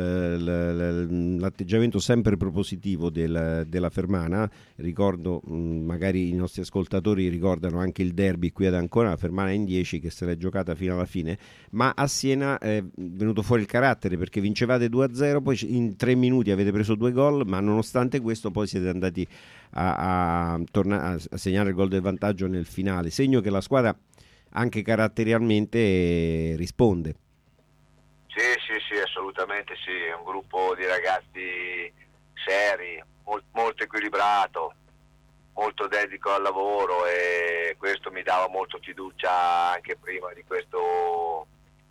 il, l'atteggiamento sempre propositivo del, della Fermana. Ricordo, magari i nostri ascoltatori ricordano anche il derby qui ad Ancona, la Fermana in dieci che se l'è giocata fino alla fine, ma a Siena è venuto fuori il carattere perché vincevate due a zero, poi in tre minuti avete preso due gol, ma nonostante questo poi siete andati a, a, torna- a segnare il gol del vantaggio nel finale, segno che la squadra anche caratterialmente risponde. Sì, sì, sì, assolutamente sì, è un gruppo di ragazzi seri, molto, molto equilibrato, molto dedico al lavoro e questo mi dava molto fiducia anche prima di questo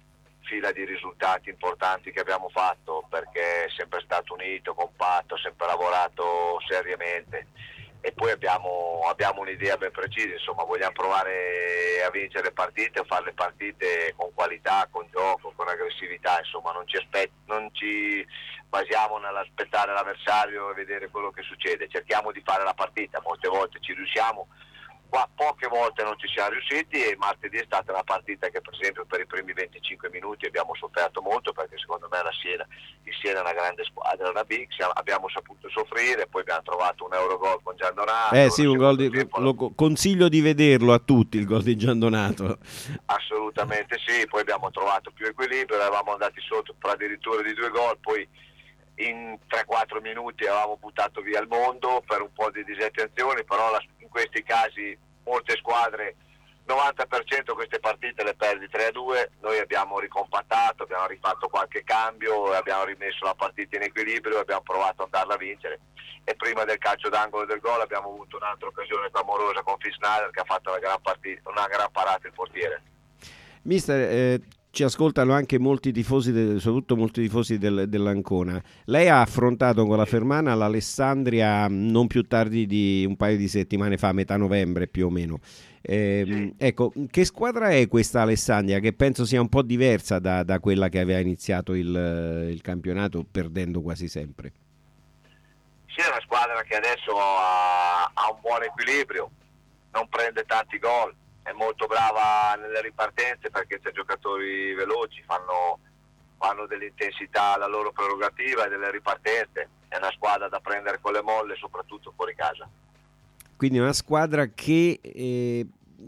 fila di risultati importanti che abbiamo fatto, perché è sempre stato unito, compatto, sempre lavorato seriamente e poi abbiamo, abbiamo un'idea ben precisa, insomma vogliamo provare a vincere le partite, a fare le partite con qualità, con gioco, con aggressività, insomma non ci, aspet- non ci basiamo nell'aspettare l'avversario e vedere quello che succede, cerchiamo di fare la partita, molte volte ci riusciamo, qua poche volte non ci siamo riusciti e martedì è stata una partita che per esempio per i primi venticinque minuti abbiamo sofferto molto perché secondo me la Siena, il Siena è una grande squadra, una big, abbiamo saputo soffrire, poi abbiamo trovato un Eurogol con Gian Donato. Eh sì, un gol di, lo consiglio di vederlo a tutti il gol di Gian Donato. Assolutamente sì, poi abbiamo trovato più equilibrio, eravamo andati sotto per addirittura di due gol, poi in tre quattro minuti avevamo buttato via il mondo per un po' di disattenzione, però la, in questi casi molte squadre, novanta per cento queste partite le perdi tre a due, noi abbiamo ricompattato, abbiamo rifatto qualche cambio, abbiamo rimesso la partita in equilibrio e abbiamo provato ad andarla a vincere e prima del calcio d'angolo del gol abbiamo avuto un'altra occasione clamorosa con Fisnader che ha fatto una gran, partita, una gran parata il portiere. Mister, eh... ci ascoltano anche molti tifosi, de, soprattutto molti tifosi del, dell'Ancona. Lei ha affrontato con la Fermana l'Alessandria non più tardi di un paio di settimane fa, metà novembre più o meno. Eh, sì. Ecco, che squadra è questa Alessandria? Che penso sia un po' diversa da, da quella che aveva iniziato il, il campionato perdendo quasi sempre. Sì, è una squadra che adesso ha, ha un buon equilibrio, non prende tanti gol. È molto brava nelle ripartenze perché c'è giocatori veloci, fanno, fanno dell'intensità la loro prerogativa e delle ripartenze. È una squadra da prendere con le molle, soprattutto fuori casa. Quindi è una squadra che eh,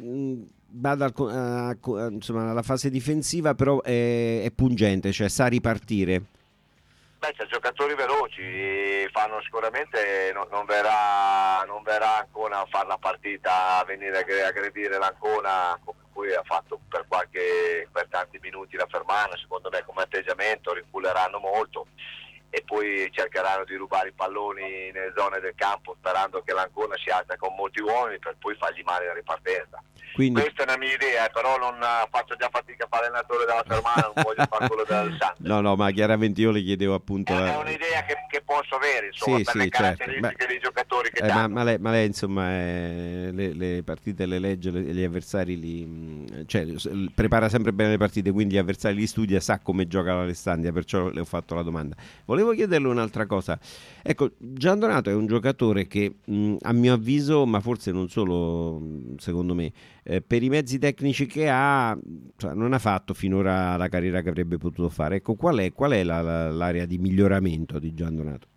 va dal, a, a, insomma, alla fase difensiva, però è, è pungente, cioè sa ripartire. Beh, c'è giocatori veloci, fanno sicuramente non, non verrà non verrà Ancona a fare la partita, a venire a aggredire l'Ancona come poi ha fatto per qualche per tanti minuti la Fermana, secondo me come atteggiamento riculeranno molto e poi cercheranno di rubare i palloni nelle zone del campo sperando che l'Ancona si alza con molti uomini per poi fargli male la ripartenza. Quindi... questa è una mia idea, però non faccio già fatica a fare l'allenatore della Fermana, non voglio fare quello dell'Alessandria. No, no, ma chiaramente io le chiedevo appunto... È, è un'idea che, che posso avere, insomma, sì, per sì, le caratteristiche certo. dei giocatori che eh, danno. Ma, ma, lei, ma lei, insomma, eh, le, le partite le legge, le, gli avversari li... cioè, prepara sempre bene le partite, quindi gli avversari li studia, sa come gioca l'Alessandria, perciò le ho fatto la domanda. Volevo chiederle un'altra cosa. Ecco, Gian Donato è un giocatore che, mh, a mio avviso, ma forse non solo, secondo me, eh, per i mezzi tecnici che ha, cioè, non ha fatto finora la carriera che avrebbe potuto fare. Ecco, qual è, qual è la, la, l'area di miglioramento di Gian Donato?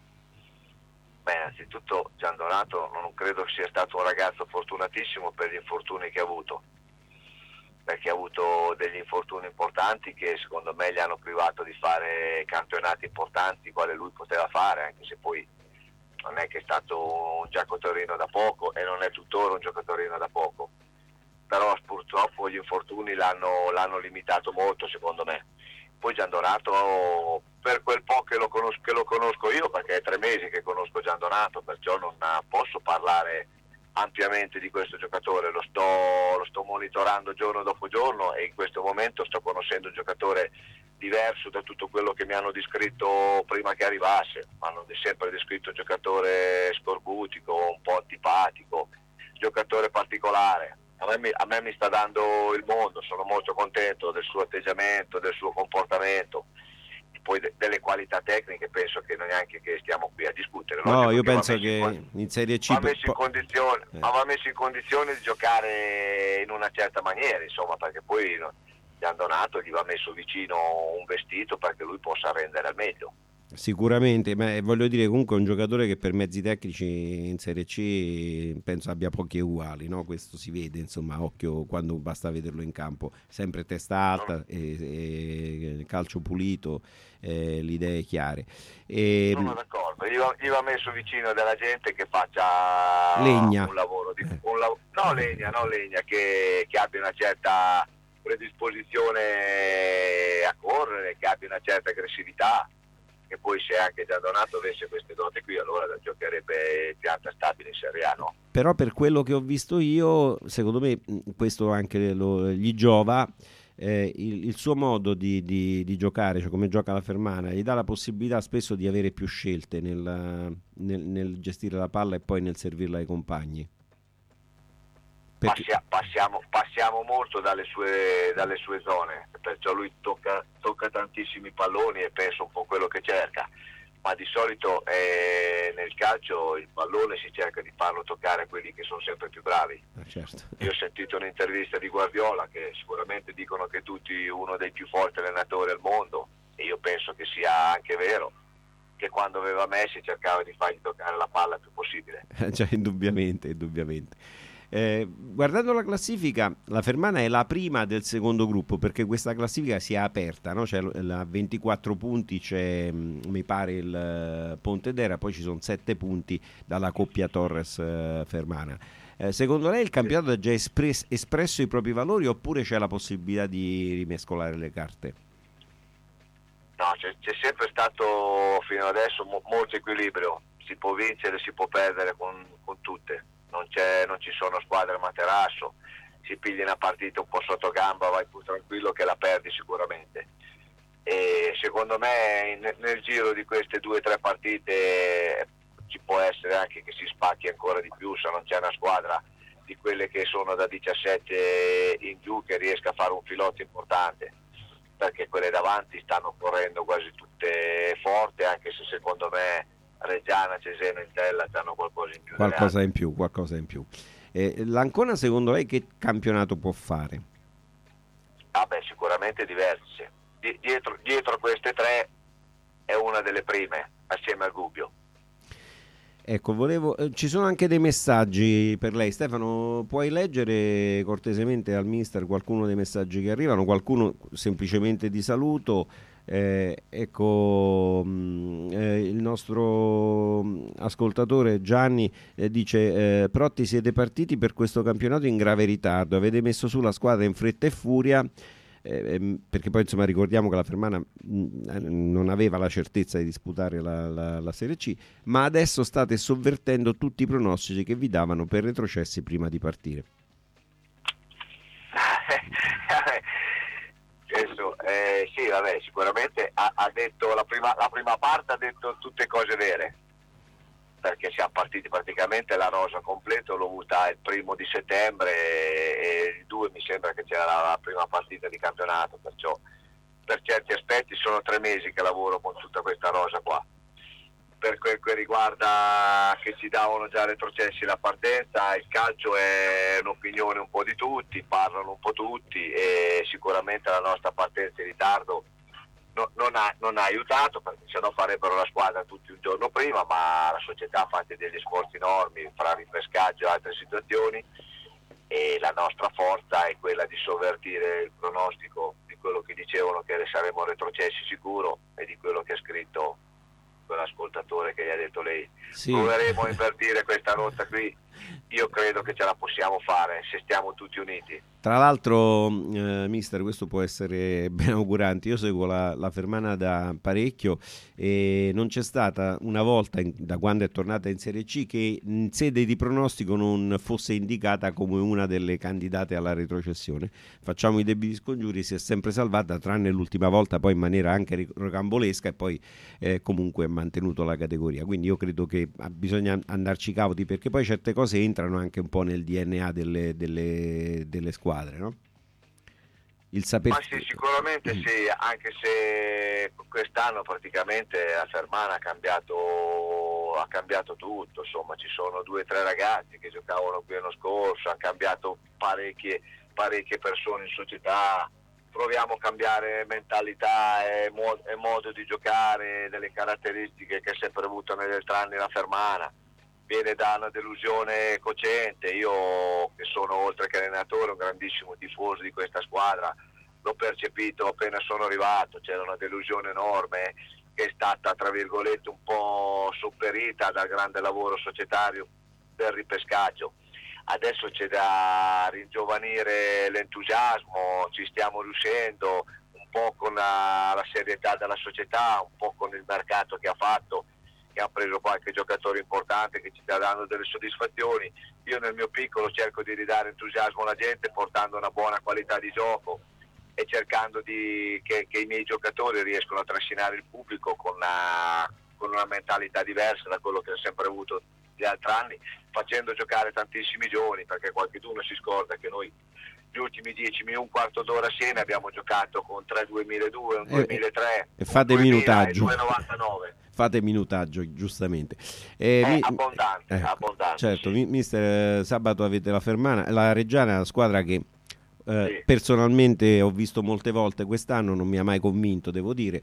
Beh, innanzitutto Gian Donato non credo che sia stato un ragazzo fortunatissimo per gli infortuni che ha avuto, perché ha avuto degli infortuni importanti che secondo me gli hanno privato di fare campionati importanti quale lui poteva fare, anche se poi non è che è stato un giocatorino da poco e non è tuttora un giocatorino da poco, però purtroppo gli infortuni l'hanno, l'hanno limitato molto secondo me. Poi Giandonato, per quel po' che lo, conosco, che lo conosco io, perché è tre mesi che conosco Giandonato, perciò non posso parlare ampiamente di questo giocatore, lo sto, lo sto monitorando giorno dopo giorno e in questo momento sto conoscendo un giocatore diverso da tutto quello che mi hanno descritto prima che arrivasse. Mi hanno sempre descritto un giocatore scorbutico, un po' antipatico, giocatore particolare. A me, mi, a me mi sta dando il mondo, sono molto contento del suo atteggiamento, del suo comportamento. Poi de- delle qualità tecniche penso che non neanche che stiamo qui a discutere. No, Logico io che penso va messo che in con- in Serie C va per messo in po- condizione, Eh. ma va messo in condizione di giocare in una certa maniera, insomma, perché poi no, Giandonato gli va messo vicino un vestito perché lui possa rendere al meglio. Sicuramente, ma voglio dire comunque è un giocatore che per mezzi tecnici in Serie C penso abbia pochi uguali, no? Questo si vede, insomma, a occhio quando basta vederlo in campo, sempre testa alta, e, e calcio pulito, eh, le idee chiare. E, Sono d'accordo, gli va, gli va messo vicino della gente che faccia Legna. un lavoro, di, un lav- no legna, no legna, che, che abbia una certa predisposizione a correre, che abbia una certa aggressività. Che poi se anche Giandonato avesse queste doti qui allora giocherebbe pianta stabile in Serie A, no? Però per quello che ho visto io, secondo me mh, questo anche lo- gli giova, eh, il, il suo modo di, di- di giocare, cioè come gioca la Fermana, gli dà la possibilità spesso di avere più scelte nel, nel- nel gestire la palla e poi nel servirla ai compagni. Perché- Passia- passiamo, passiamo molto dalle sue, dalle sue zone, perciò lui tocca, tocca tantissimi palloni e penso un po' quello che cerca, ma di solito eh, nel calcio il pallone si cerca di farlo toccare a quelli che sono sempre più bravi. Ah, certo. Io ho sentito un'intervista di Guardiola che sicuramente dicono che è tutti uno dei più forti allenatori al mondo e io penso che sia anche vero, che quando aveva Messi cercava di fargli toccare la palla il più possibile. Cioè, indubbiamente, indubbiamente. Eh, guardando la classifica, la Fermana è la prima del secondo gruppo perché questa classifica si è aperta, no? Cioè, a ventiquattro punti c'è, mh, mi pare, il eh, Pontedera, poi ci sono sette punti dalla coppia Torres-Fermana. Eh, secondo lei il campionato ha già espres- espresso i propri valori oppure c'è la possibilità di rimescolare le carte? No, c'è, c'è sempre stato fino adesso mo- molto equilibrio, si può vincere, si può perdere con, con tutte, non, c'è, non ci sono squadre a materasso, si pigli una partita un po' sotto gamba, vai più tranquillo che la perdi sicuramente. E secondo me in, nel giro di queste due o tre partite ci può essere anche che si spacchi ancora di più se non c'è una squadra di quelle che sono da diciassette in giù che riesca a fare un filotto importante, perché quelle davanti stanno correndo quasi tutte forti, anche se secondo me Reggiana, Cesena e Intella hanno qualcosa in più. Qualcosa in più, qualcosa in più. Eh, L'Ancona secondo lei che campionato può fare? Ah beh, sicuramente diverse. Di- dietro, dietro queste tre è una delle prime, assieme al Gubbio. Ecco, volevo, eh, ci sono anche dei messaggi per lei. Stefano, puoi leggere cortesemente al mister qualcuno dei messaggi che arrivano, qualcuno semplicemente di saluto. Eh, ecco, mh, eh, il nostro mh, ascoltatore Gianni eh, dice eh, Protti, siete partiti per questo campionato in grave ritardo, avete messo su la squadra in fretta e furia, eh, perché poi insomma ricordiamo che la Fermana mh, non aveva la certezza di disputare la, la, la Serie C, ma adesso state sovvertendo tutti i pronostici che vi davano per retrocessi prima di partire. Questo, eh, sì, vabbè, sicuramente ha, ha detto la prima, la prima parte ha detto tutte cose vere, perché siamo partiti praticamente la rosa completa, l'ho avuta il primo di settembre e, e il due mi sembra che c'era la, la prima partita di campionato, perciò per certi aspetti sono tre mesi che lavoro con tutta questa rosa qua. Per quel che riguarda che ci davano già retrocessi la partenza, il calcio è un'opinione un po' di tutti, parlano un po' tutti e sicuramente la nostra partenza in ritardo no, non, ha, non ha aiutato, perché sennò farebbero la squadra tutti un giorno prima, ma la società ha fatto degli sforzi enormi fra ripescaggio e altre situazioni e la nostra forza è quella di sovvertire il pronostico di quello che dicevano che saremmo retrocessi sicuro e di quello che ha scritto quell'ascoltatore che gli ha detto lei. Sì. Proveremo a invertire questa rotta qui, io credo che ce la possiamo fare se stiamo tutti uniti. Tra l'altro, eh, mister, questo può essere ben augurante. Io seguo la, la Fermana da parecchio e non c'è stata una volta, in, da quando è tornata in Serie C, che in sede di pronostico non fosse indicata come una delle candidate alla retrocessione. Facciamo i debiti scongiuri, si è sempre salvata, tranne l'ultima volta poi in maniera anche rocambolesca, e poi eh, comunque ha mantenuto la categoria. Quindi io credo che bisogna andarci cauti, perché poi certe cose entrano anche un po' nel D N A delle, delle, delle squadre. No? Il saper... Ma sì, sicuramente mm. sì, anche se quest'anno praticamente la Fermana ha cambiato, ha cambiato tutto, insomma ci sono due o tre ragazzi che giocavano qui l'anno scorso, hanno cambiato parecchie, parecchie persone in società, proviamo a cambiare mentalità e, mo- e modo di giocare, delle caratteristiche che ha sempre avuto negli altri anni la Fermana. Viene da una delusione cocente. Io, che sono oltre che allenatore un grandissimo tifoso di questa squadra, l'ho percepito appena sono arrivato. C'era una delusione enorme che è stata, tra virgolette, un po' sopperita dal grande lavoro societario del ripescaggio. Adesso c'è da ringiovanire l'entusiasmo, ci stiamo riuscendo un po' con la, la serietà della società, un po' con il mercato che ha fatto, che ha preso qualche giocatore importante che ci sta dando delle soddisfazioni. Io nel mio piccolo cerco di ridare entusiasmo alla gente portando una buona qualità di gioco e cercando di, che, che i miei giocatori riescano a trascinare il pubblico con una, con una mentalità diversa da quello che ho sempre avuto gli altri anni, facendo giocare tantissimi giovani, perché qualcuno si scorda che noi gli ultimi dieci minuti, un quarto d'ora assieme abbiamo giocato con tre duemiladue, un duemilatré, e fate un minutaggio. due novantanove. Fate minutaggio, giustamente. Eh, è mi... abbondante, eh, abbondante. Certo, sì. mister, sabato avete la Fermana, la Reggiana è una squadra che eh, sì. personalmente ho visto molte volte quest'anno, non mi ha mai convinto, devo dire.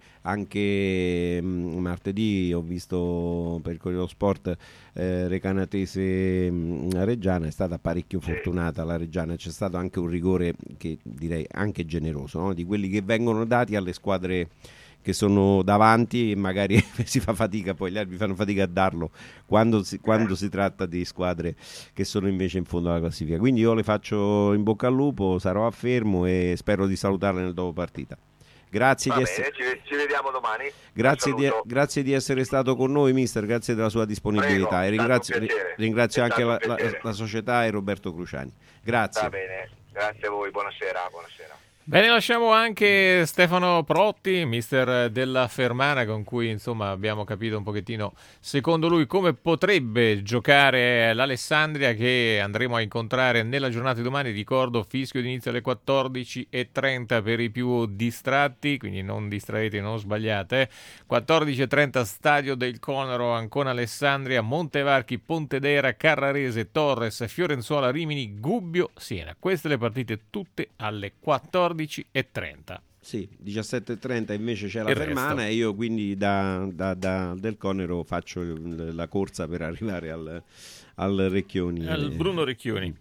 Anche mh, martedì ho visto per il Corriere dello Sport eh, Recanatese mh, Reggiana, è stata parecchio sì. fortunata la Reggiana, c'è stato anche un rigore che direi anche generoso, no? Di quelli che vengono dati alle squadre che sono davanti e magari si fa fatica, poi gli arbitri fanno fatica a darlo quando si, quando si tratta di squadre che sono invece in fondo alla classifica. Quindi io le faccio in bocca al lupo, sarò a Fermo e spero di salutarle nel dopo partita. Grazie Va di bene, essere... ci, ci vediamo domani. Grazie di, grazie di essere stato con noi, mister, grazie della sua disponibilità. Prego, e ringrazio, piacere. ringrazio È anche la, stato un la, piacere. la società e Roberto Cruciani. Grazie. Va bene, grazie a voi, buonasera, buonasera. Bene, lasciamo anche Stefano Protti, mister della Fermana, con cui insomma abbiamo capito un pochettino, secondo lui, come potrebbe giocare l'Alessandria, che andremo a incontrare nella giornata di domani. Ricordo, fischio d'inizio alle quattordici e trenta per i più distratti, quindi non distraete, non sbagliate. quattordici e trenta Stadio del Conero, Ancona Alessandria, Montevarchi, Pontedera, Carrarese, Torres, Fiorenzuola, Rimini, Gubbio, Siena. Queste le partite tutte alle quattordici e trenta. Sì, diciassette e trenta invece c'è la Il Fermana resto. e io quindi da, da, da del Conero faccio il- la corsa per arrivare al, al Recchioni. Al Bruno Recchioni.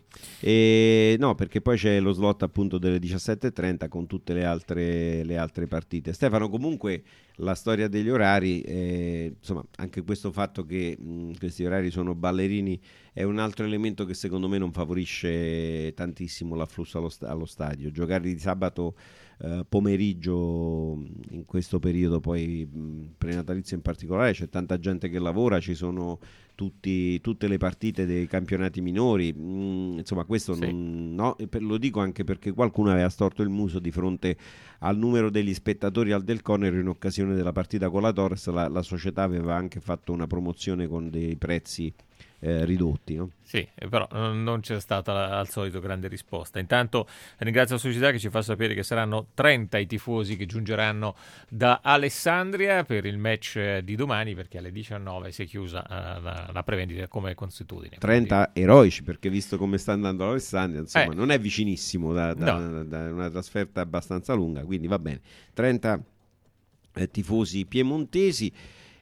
E, no, perché poi c'è lo slot appunto delle diciassette e trenta con tutte le altre, le altre partite. Stefano, comunque la storia degli orari, eh, insomma anche questo fatto che mh, questi orari sono ballerini è un altro elemento che secondo me non favorisce tantissimo l'afflusso allo, sta- allo stadio. Giocare di sabato eh, pomeriggio in questo periodo poi mh, prenatalizio in particolare, c'è tanta gente che lavora, ci sono tutti, tutte le partite dei campionati minori, mh, insomma questo Sì. non, no, e per- lo dico anche perché qualcuno aveva storto il muso di fronte al numero degli spettatori al Del Conero in occasione della partita con la Torres. La, la società aveva anche fatto una promozione con dei prezzi eh, ridotti, no? Sì, però non non c'è stata al solito grande risposta. Intanto ringrazio la società che ci fa sapere che saranno trenta i tifosi che giungeranno da Alessandria per il match eh, di domani, perché alle diciannove si è chiusa eh, la, la prevendita come consuetudine. trenta eroici, perché visto come sta andando l'Alessandria, insomma, Eh. non è vicinissimo da, da- No. da una trasferta abbastanza lunga, quindi va bene. trenta eh, tifosi piemontesi.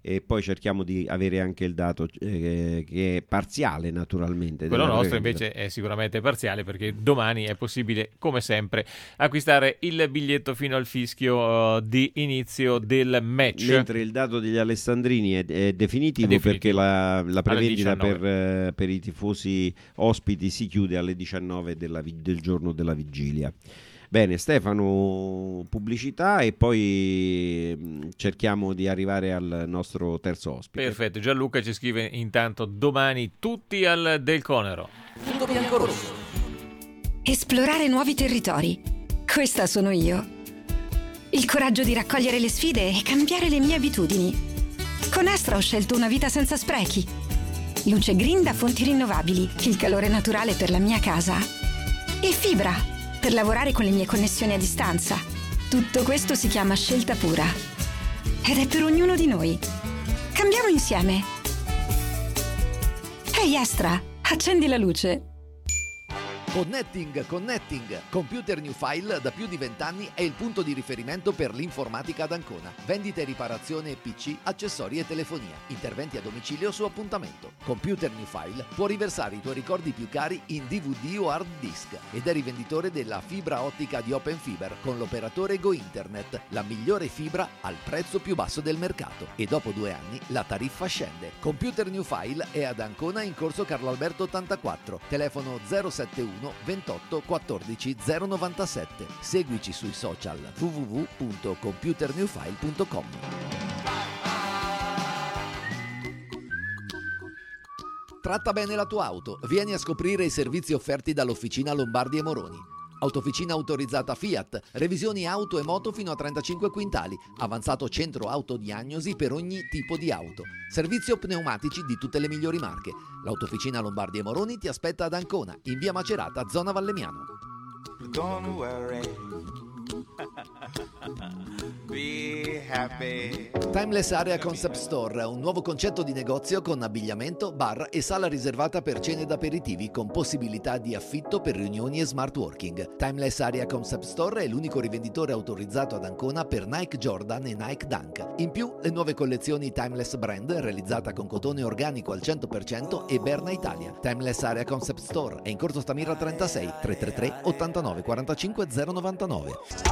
e poi cerchiamo di avere anche il dato eh, che è parziale naturalmente. Quello nostro invece è sicuramente parziale, perché domani è possibile come sempre acquistare il biglietto fino al fischio uh, di inizio del match, mentre il dato degli alessandrini è, è, definitivo, è definitivo perché la, la prevendita per, eh, per i tifosi ospiti si chiude alle diciannove della, del giorno della vigilia. Bene, Stefano, pubblicità e poi mh, cerchiamo di arrivare al nostro terzo ospite. Perfetto, Gianluca ci scrive intanto: domani tutti al Del Conero. Punto bianco-rosso. Esplorare nuovi territori. Questa sono io. Il coraggio di raccogliere le sfide e cambiare le mie abitudini. Con Astra ho scelto una vita senza sprechi. Luce green da fonti rinnovabili, il calore naturale per la mia casa. E fibra per lavorare con le mie connessioni a distanza. Tutto questo si chiama scelta pura. Ed è per ognuno di noi. Cambiamo insieme. Ehi Astra, accendi la luce. Connecting, Connecting. Computer New File da più di vent'anni è il punto di riferimento per l'informatica ad Ancona. Vendita e riparazione P C, accessori e telefonia. Interventi a domicilio su appuntamento. Computer New File può riversare i tuoi ricordi più cari in D V D o hard disk ed è rivenditore della fibra ottica di Open Fiber con l'operatore Go Internet, la migliore fibra al prezzo più basso del mercato. E dopo due anni la tariffa scende. Computer New File è ad Ancona in corso Carlo Alberto ottantaquattro. Telefono zero settantuno ventotto quattordici zero novantasette. Seguici sui social w w w punto computer new file punto com. Tratta bene la tua auto. Vieni a scoprire i servizi offerti dall'Officina Lombardi e Moroni. Autofficina autorizzata Fiat, revisioni auto e moto fino a trentacinque quintali, avanzato centro autodiagnosi per ogni tipo di auto, servizio pneumatici di tutte le migliori marche. L'Autofficina Lombardi e Moroni ti aspetta ad Ancona, in via Macerata, zona Vallemiano. Don't worry. Be happy. Timeless Area Concept Store, un nuovo concetto di negozio con abbigliamento, bar e sala riservata per cene ed aperitivi con possibilità di affitto per riunioni e smart working. Timeless Area Concept Store è l'unico rivenditore autorizzato ad Ancona per Nike Jordan e Nike Dunk. In più, le nuove collezioni Timeless Brand, realizzata con cotone organico al cento per cento e Berna Italia. Timeless Area Concept Store è in corso Stamira trentasei, tre tre tre ottantanove quarantacinque zero novantanove.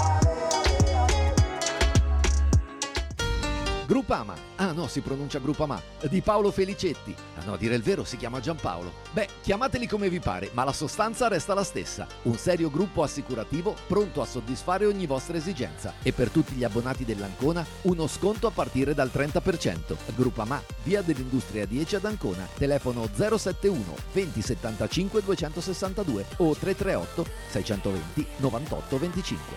Gruppama, ah no, si pronuncia Gruppama, di Paolo Felicetti. Ah no, a dire il vero si chiama Giampaolo. Beh, chiamateli come vi pare, ma la sostanza resta la stessa. Un serio gruppo assicurativo pronto a soddisfare ogni vostra esigenza. E per tutti gli abbonati dell'Ancona, uno sconto a partire dal trenta per cento. Gruppama, via dell'Industria dieci ad Ancona. Telefono zero settantuno venti settantacinque duecentosessantadue o tre tre otto sei due zero novantotto venticinque.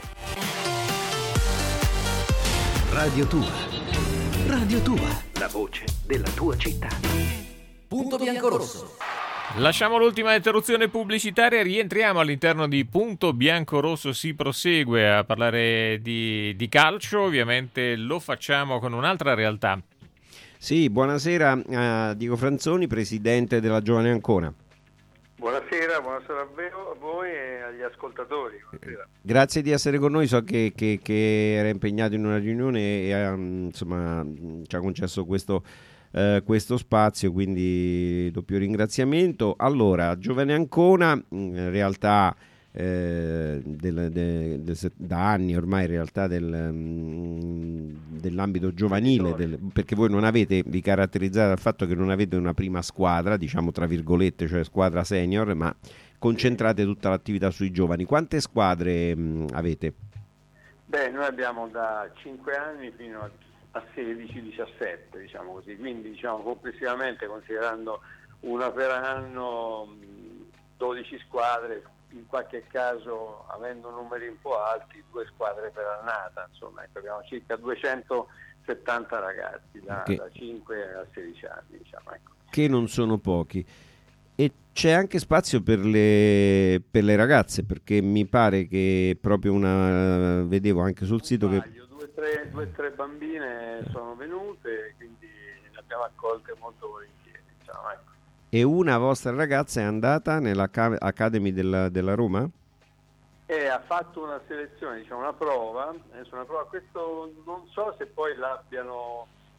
Radio Tua. Radio Tua, la voce della tua città. Punto bianco-rosso. Lasciamo l'ultima interruzione pubblicitaria e rientriamo all'interno di Punto Bianco-Rosso. Si prosegue a parlare di, di calcio, ovviamente lo facciamo con un'altra realtà. Sì, buonasera a Diego Franzoni, presidente della Giovane Ancona. Buonasera, buonasera a voi e agli ascoltatori. Buonasera. Grazie di essere con noi, so che, che, che era impegnato in una riunione e um, insomma ci ha concesso questo, uh, questo spazio, quindi doppio ringraziamento. Allora, Giovane Ancona, in realtà eh, del, de, de, da anni ormai in realtà del, um, dell'ambito giovanile, del, perché voi non avete, vi caratterizzate dal fatto che non avete una prima squadra, diciamo tra virgolette, cioè squadra senior, ma concentrate tutta l'attività sui giovani. Quante squadre mh, avete? Beh, noi abbiamo da cinque anni fino a, a sedici diciassette, diciamo così, quindi diciamo complessivamente, considerando una per anno, dodici squadre, in qualche caso avendo numeri un po' alti, due squadre per annata, insomma, ecco, abbiamo circa duecentosettanta ragazzi da, che, da cinque a sedici anni, diciamo, ecco. Che non sono pochi. E c'è anche spazio per le, per le ragazze, perché mi pare che proprio una, vedevo anche sul sito che due o tre, due, tre bambine sono venute, quindi le abbiamo accolte molto volentieri, diciamo, ecco. E una vostra ragazza è andata nell'Academy della, della Roma? E ha fatto una selezione, diciamo una prova, una prova, questo non so se poi l'abbiano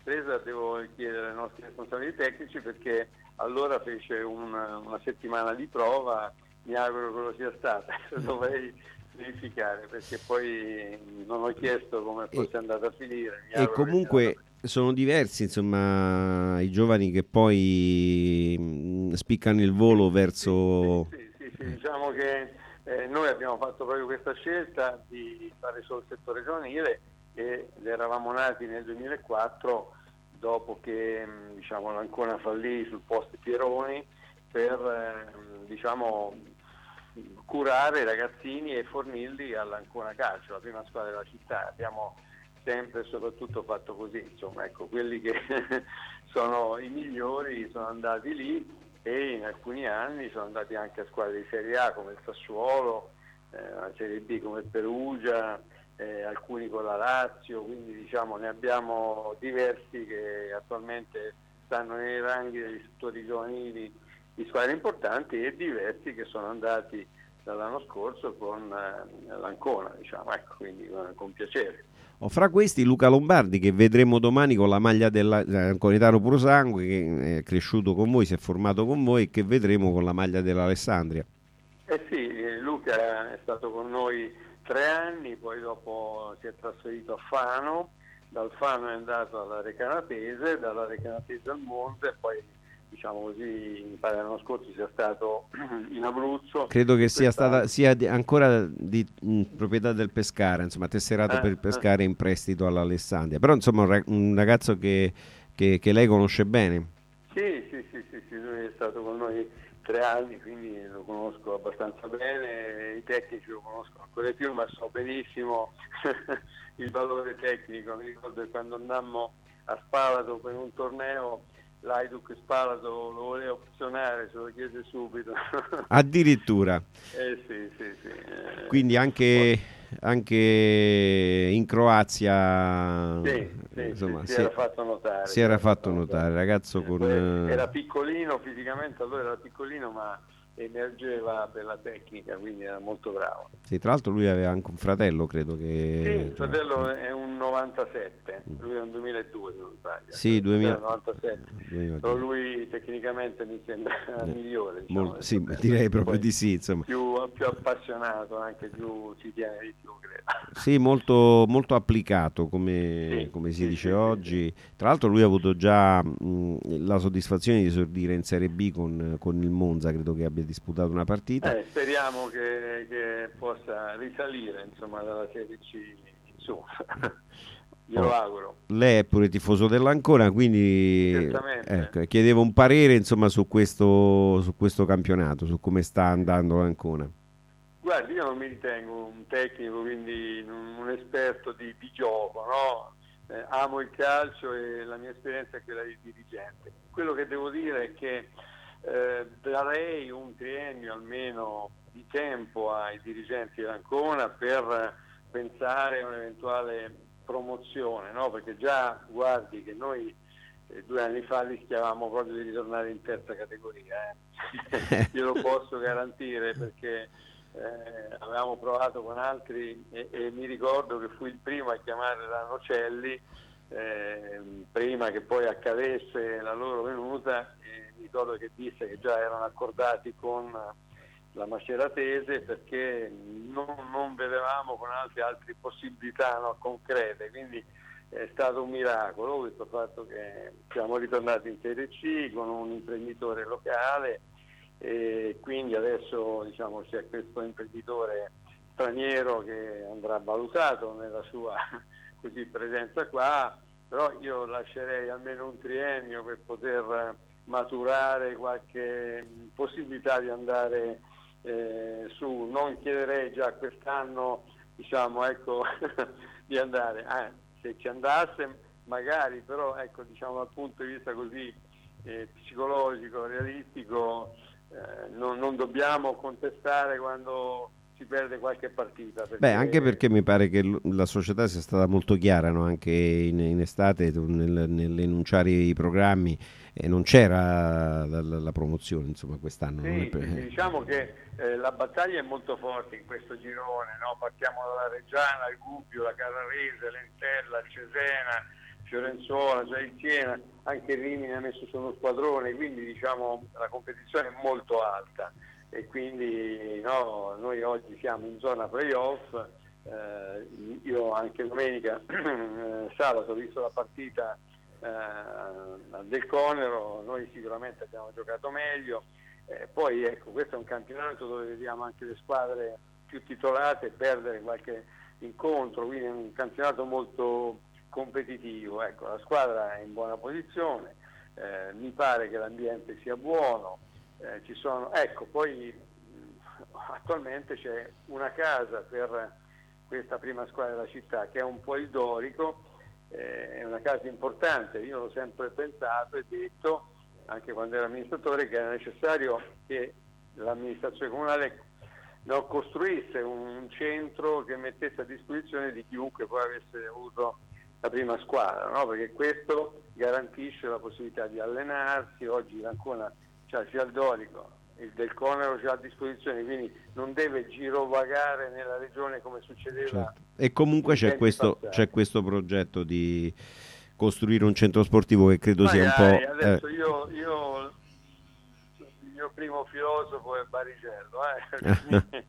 sorpresa devo chiedere ai nostri responsabili tecnici, perché allora fece una, una settimana di prova, mi auguro che lo sia stata, dovrei verificare, perché poi non ho chiesto come fosse e, andata a finire. Mi e comunque sono diversi, insomma, i giovani che poi mh, spiccano il volo sì, verso... Sì, sì, sì, sì, diciamo che eh, noi abbiamo fatto proprio questa scelta di fare solo il settore giovanile ed eravamo nati nel duemilaquattro, dopo che mh, diciamo, l'Ancona fallì sul post Pieroni per eh, diciamo curare i ragazzini e fornirli all'Ancona Calcio, la prima squadra della città. Abbiamo sempre e soprattutto fatto così, insomma, ecco, quelli che sono i migliori sono andati lì e in alcuni anni sono andati anche a squadre di Serie A come il Sassuolo, eh, la Serie B come il Perugia, eh, alcuni con la Lazio, quindi diciamo ne abbiamo diversi che attualmente stanno nei ranghi degli settori giovanili di squadre importanti e diversi che sono andati dall'anno scorso con eh, l'Ancona, diciamo, ecco, quindi con, con piacere. Oh, fra questi Luca Lombardi, che vedremo domani con la maglia dell'Anconitano Puro Sangue, che è cresciuto con voi, si è formato con voi, e che vedremo con la maglia dell'Alessandria. Eh sì, Luca è stato con noi tre anni, poi dopo si è trasferito a Fano, dal Fano è andato alla Recanatese, dalla Recanatese al Monza e poi diciamo così, mi pare l'anno scorso sia stato in Abruzzo. Credo che sia stata sia di, ancora di mh, proprietà del Pescara, insomma, tesserato eh, per il Pescara eh. in prestito all'Alessandria. Però insomma un, un ragazzo che, che, che lei conosce bene. Sì, sì, sì, sì, sì, lui è stato con noi tre anni, quindi lo conosco abbastanza bene, i tecnici lo conoscono ancora di più, ma so benissimo il valore tecnico. Mi ricordo che quando andammo a Spalato per un torneo, l'Hajduk Spalato lo voleva opzionare, se lo chiese subito. Addirittura. Eh sì, sì, sì. Eh, Quindi anche, anche in Croazia sì, sì, insomma, sì, si, si era fatto notare. Si era fatto notare, ragazzo con... Era piccolino fisicamente, allora era piccolino, ma emergeva per la tecnica, quindi era molto bravo. Sì, tra l'altro lui aveva anche un fratello, credo che... Sì, il fratello è un novantasette, lui è un duemiladue, se non sbaglio. Sì, duemila... novantasette. duemiladue. Però lui tecnicamente mi sembra eh, migliore. Diciamo, Mol... Sì, direi proprio di sì, insomma. Più, più appassionato, anche più ci tiene di più, credo. Sì, molto, molto applicato, come, sì, come si sì, dice sì, oggi. Sì. Tra l'altro lui ha avuto già mh, la soddisfazione di esordire in Serie B con, con il Monza, credo che abbia disputato una partita. Eh, speriamo che, che possa risalire, insomma, dalla Serie C in su. Glielo oh, auguro. Lei è pure tifoso dell'Ancona, quindi ecco, chiedevo un parere, insomma, su questo, su questo campionato, su come sta andando l'Ancona. Guardi, io non mi ritengo un tecnico, quindi un, un esperto di, di gioco, no? Eh, amo il calcio e la mia esperienza è quella di dirigente. Quello che devo dire è che eh, darei un triennio almeno di tempo ai dirigenti dell'Ancona per pensare a un'eventuale promozione, no? Perché già guardi che noi eh, due anni fa rischiavamo proprio di ritornare in terza categoria, eh. Io lo posso garantire, perché eh, avevamo provato con altri e, e mi ricordo che fui il primo a chiamare la Nocelli eh, prima che poi accadesse la loro venuta, e mi ricordo che disse che già erano accordati con la Maceratese perché non, non vedevamo con altre, altre possibilità, no, concrete, quindi è stato un miracolo questo fatto che siamo ritornati in Serie C con un imprenditore locale, e quindi adesso diciamo c'è questo imprenditore straniero che andrà valutato nella sua così presenza qua, però io lascerei almeno un triennio per poter maturare qualche possibilità di andare Eh, su. Non chiederei già quest'anno, diciamo, ecco, di andare, eh, se ci andasse magari, però ecco, diciamo, dal punto di vista così eh, psicologico, realistico, eh, non, non dobbiamo contestare quando si perde qualche partita. Perché... Beh, anche perché mi pare che la società sia stata molto chiara, no? Anche in, in estate nel, nell'enunciare i programmi e non c'era la, la, la promozione, insomma, quest'anno. Sì, non è per... sì, diciamo che eh, la battaglia è molto forte in questo girone, no? Partiamo dalla Reggiana, il Gubbio, la Carrarese, l'Entella, il Cesena, Fiorenzuola, già il Siena, anche il Rimini ha messo su uno squadrone, quindi diciamo la competizione è molto alta e quindi no, noi oggi siamo in zona playoff. Eh, io anche domenica, eh, sabato ho visto la partita eh, del Conero, noi sicuramente abbiamo giocato meglio, eh, poi ecco, questo è un campionato dove vediamo anche le squadre più titolate perdere qualche incontro, quindi è un campionato molto competitivo. Ecco, la squadra è in buona posizione, eh, mi pare che l'ambiente sia buono, eh, ci sono, ecco, poi mh, attualmente c'è una casa per questa prima squadra della città che è un po' il Dorico, eh, è una casa importante, io l'ho sempre pensato e detto anche quando ero amministratore che era necessario che l'amministrazione comunale no, costruisse un centro che mettesse a disposizione di chiunque poi avesse avuto la prima squadra, no? Perché questo garantisce la possibilità di allenarsi. Oggi l'Ancona c'ha sia il Dorico, il del Conero c'ha a disposizione, quindi non deve girovagare nella regione come succedeva. Certo. E comunque c'è questo, c'è questo progetto di costruire un centro sportivo che credo Magari, sia un po'... Adesso eh. io, io il mio primo filosofo è Barigello, eh?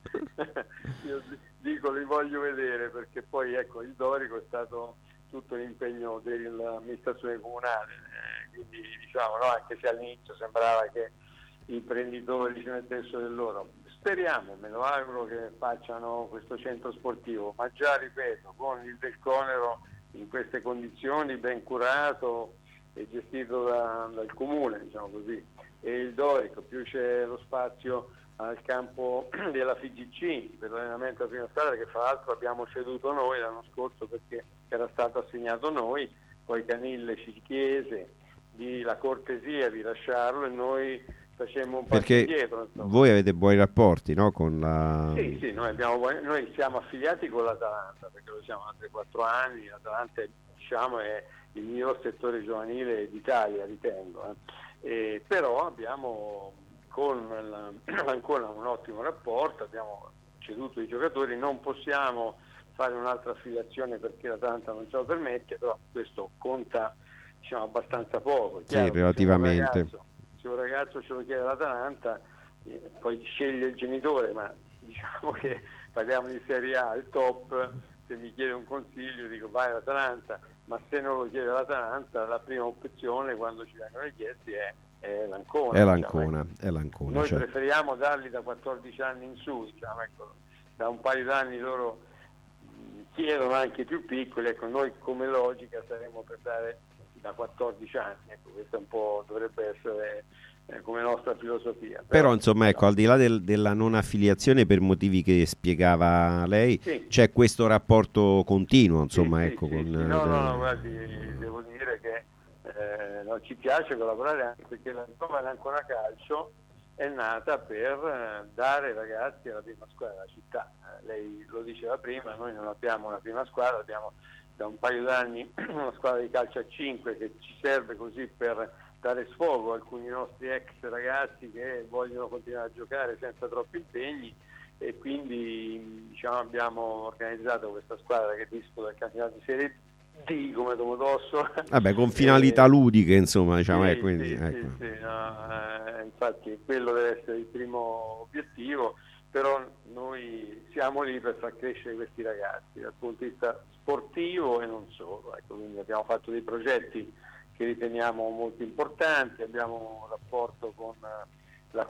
Io dico li voglio vedere perché poi ecco il Dorico è stato tutto l'impegno dell'amministrazione comunale, eh, quindi diciamo no, anche se all'inizio sembrava che gli imprenditori ci mettessero del loro, speriamo, me lo auguro che facciano questo centro sportivo, ma già ripeto con il del Conero in queste condizioni, ben curato e gestito da, dal comune, diciamo così, e il Dorico, più c'è lo spazio al campo della F G C per l'allenamento della prima squadra che fra l'altro abbiamo ceduto noi l'anno scorso perché era stato assegnato a noi, poi Canille ci chiese di la cortesia di lasciarlo e noi facemmo un passo perché indietro. Insomma. Voi avete buoni rapporti, no? Con la... Sì, sì, noi, abbiamo buoni, noi siamo affiliati con l'Atalanta perché lo siamo da tre quattro anni, l'Atalanta diciamo, è il miglior settore giovanile d'Italia, ritengo, eh. E, però abbiamo con la, ancora un ottimo rapporto, abbiamo ceduto i giocatori, non possiamo fare un'altra affiliazione perché l'Atalanta non ce lo permette, però questo conta diciamo abbastanza poco. Chiaro, sì, relativamente. Se un, ragazzo, se un ragazzo ce lo chiede l'Atalanta, eh, poi sceglie il genitore, ma diciamo che parliamo di Serie A, il top, se mi chiede un consiglio dico vai all'Atalanta, ma se non lo chiede l'Atalanta la prima opzione quando ci vengono richiesti è è l'Ancona, è l'Ancona, diciamo. è l'Ancona Noi certo. preferiamo darli da quattordici anni in su, diciamo, ecco, da un paio d'anni loro mh, chiedono anche più piccoli, ecco, noi come logica saremmo per dare da quattordici anni, ecco, questo un po' dovrebbe essere eh, come nostra filosofia. Però, Però insomma ecco, no. al di là del, della non affiliazione per motivi che spiegava lei, sì. c'è questo rapporto continuo, insomma sì, ecco sì, con... sì. No, no, no, guardi, devo dire che Eh, no, ci piace collaborare anche perché la Roma Ancona Calcio è nata per eh, dare ragazzi alla prima squadra della città. Eh, lei lo diceva prima, noi non abbiamo una prima squadra, abbiamo da un paio d'anni una squadra di calcio a cinque che ci serve così per dare sfogo a alcuni nostri ex ragazzi che vogliono continuare a giocare senza troppi impegni e quindi diciamo, abbiamo organizzato questa squadra che disputa il campionato di Serie D come Domodosso. Vabbè, con finalità eh, ludiche, insomma, diciamo, sì, eh, quindi, sì, ecco. sì, sì, no, eh, infatti quello deve essere il primo obiettivo, però noi siamo lì per far crescere questi ragazzi dal punto di vista sportivo e non solo, ecco, quindi abbiamo fatto dei progetti che riteniamo molto importanti, abbiamo un rapporto con la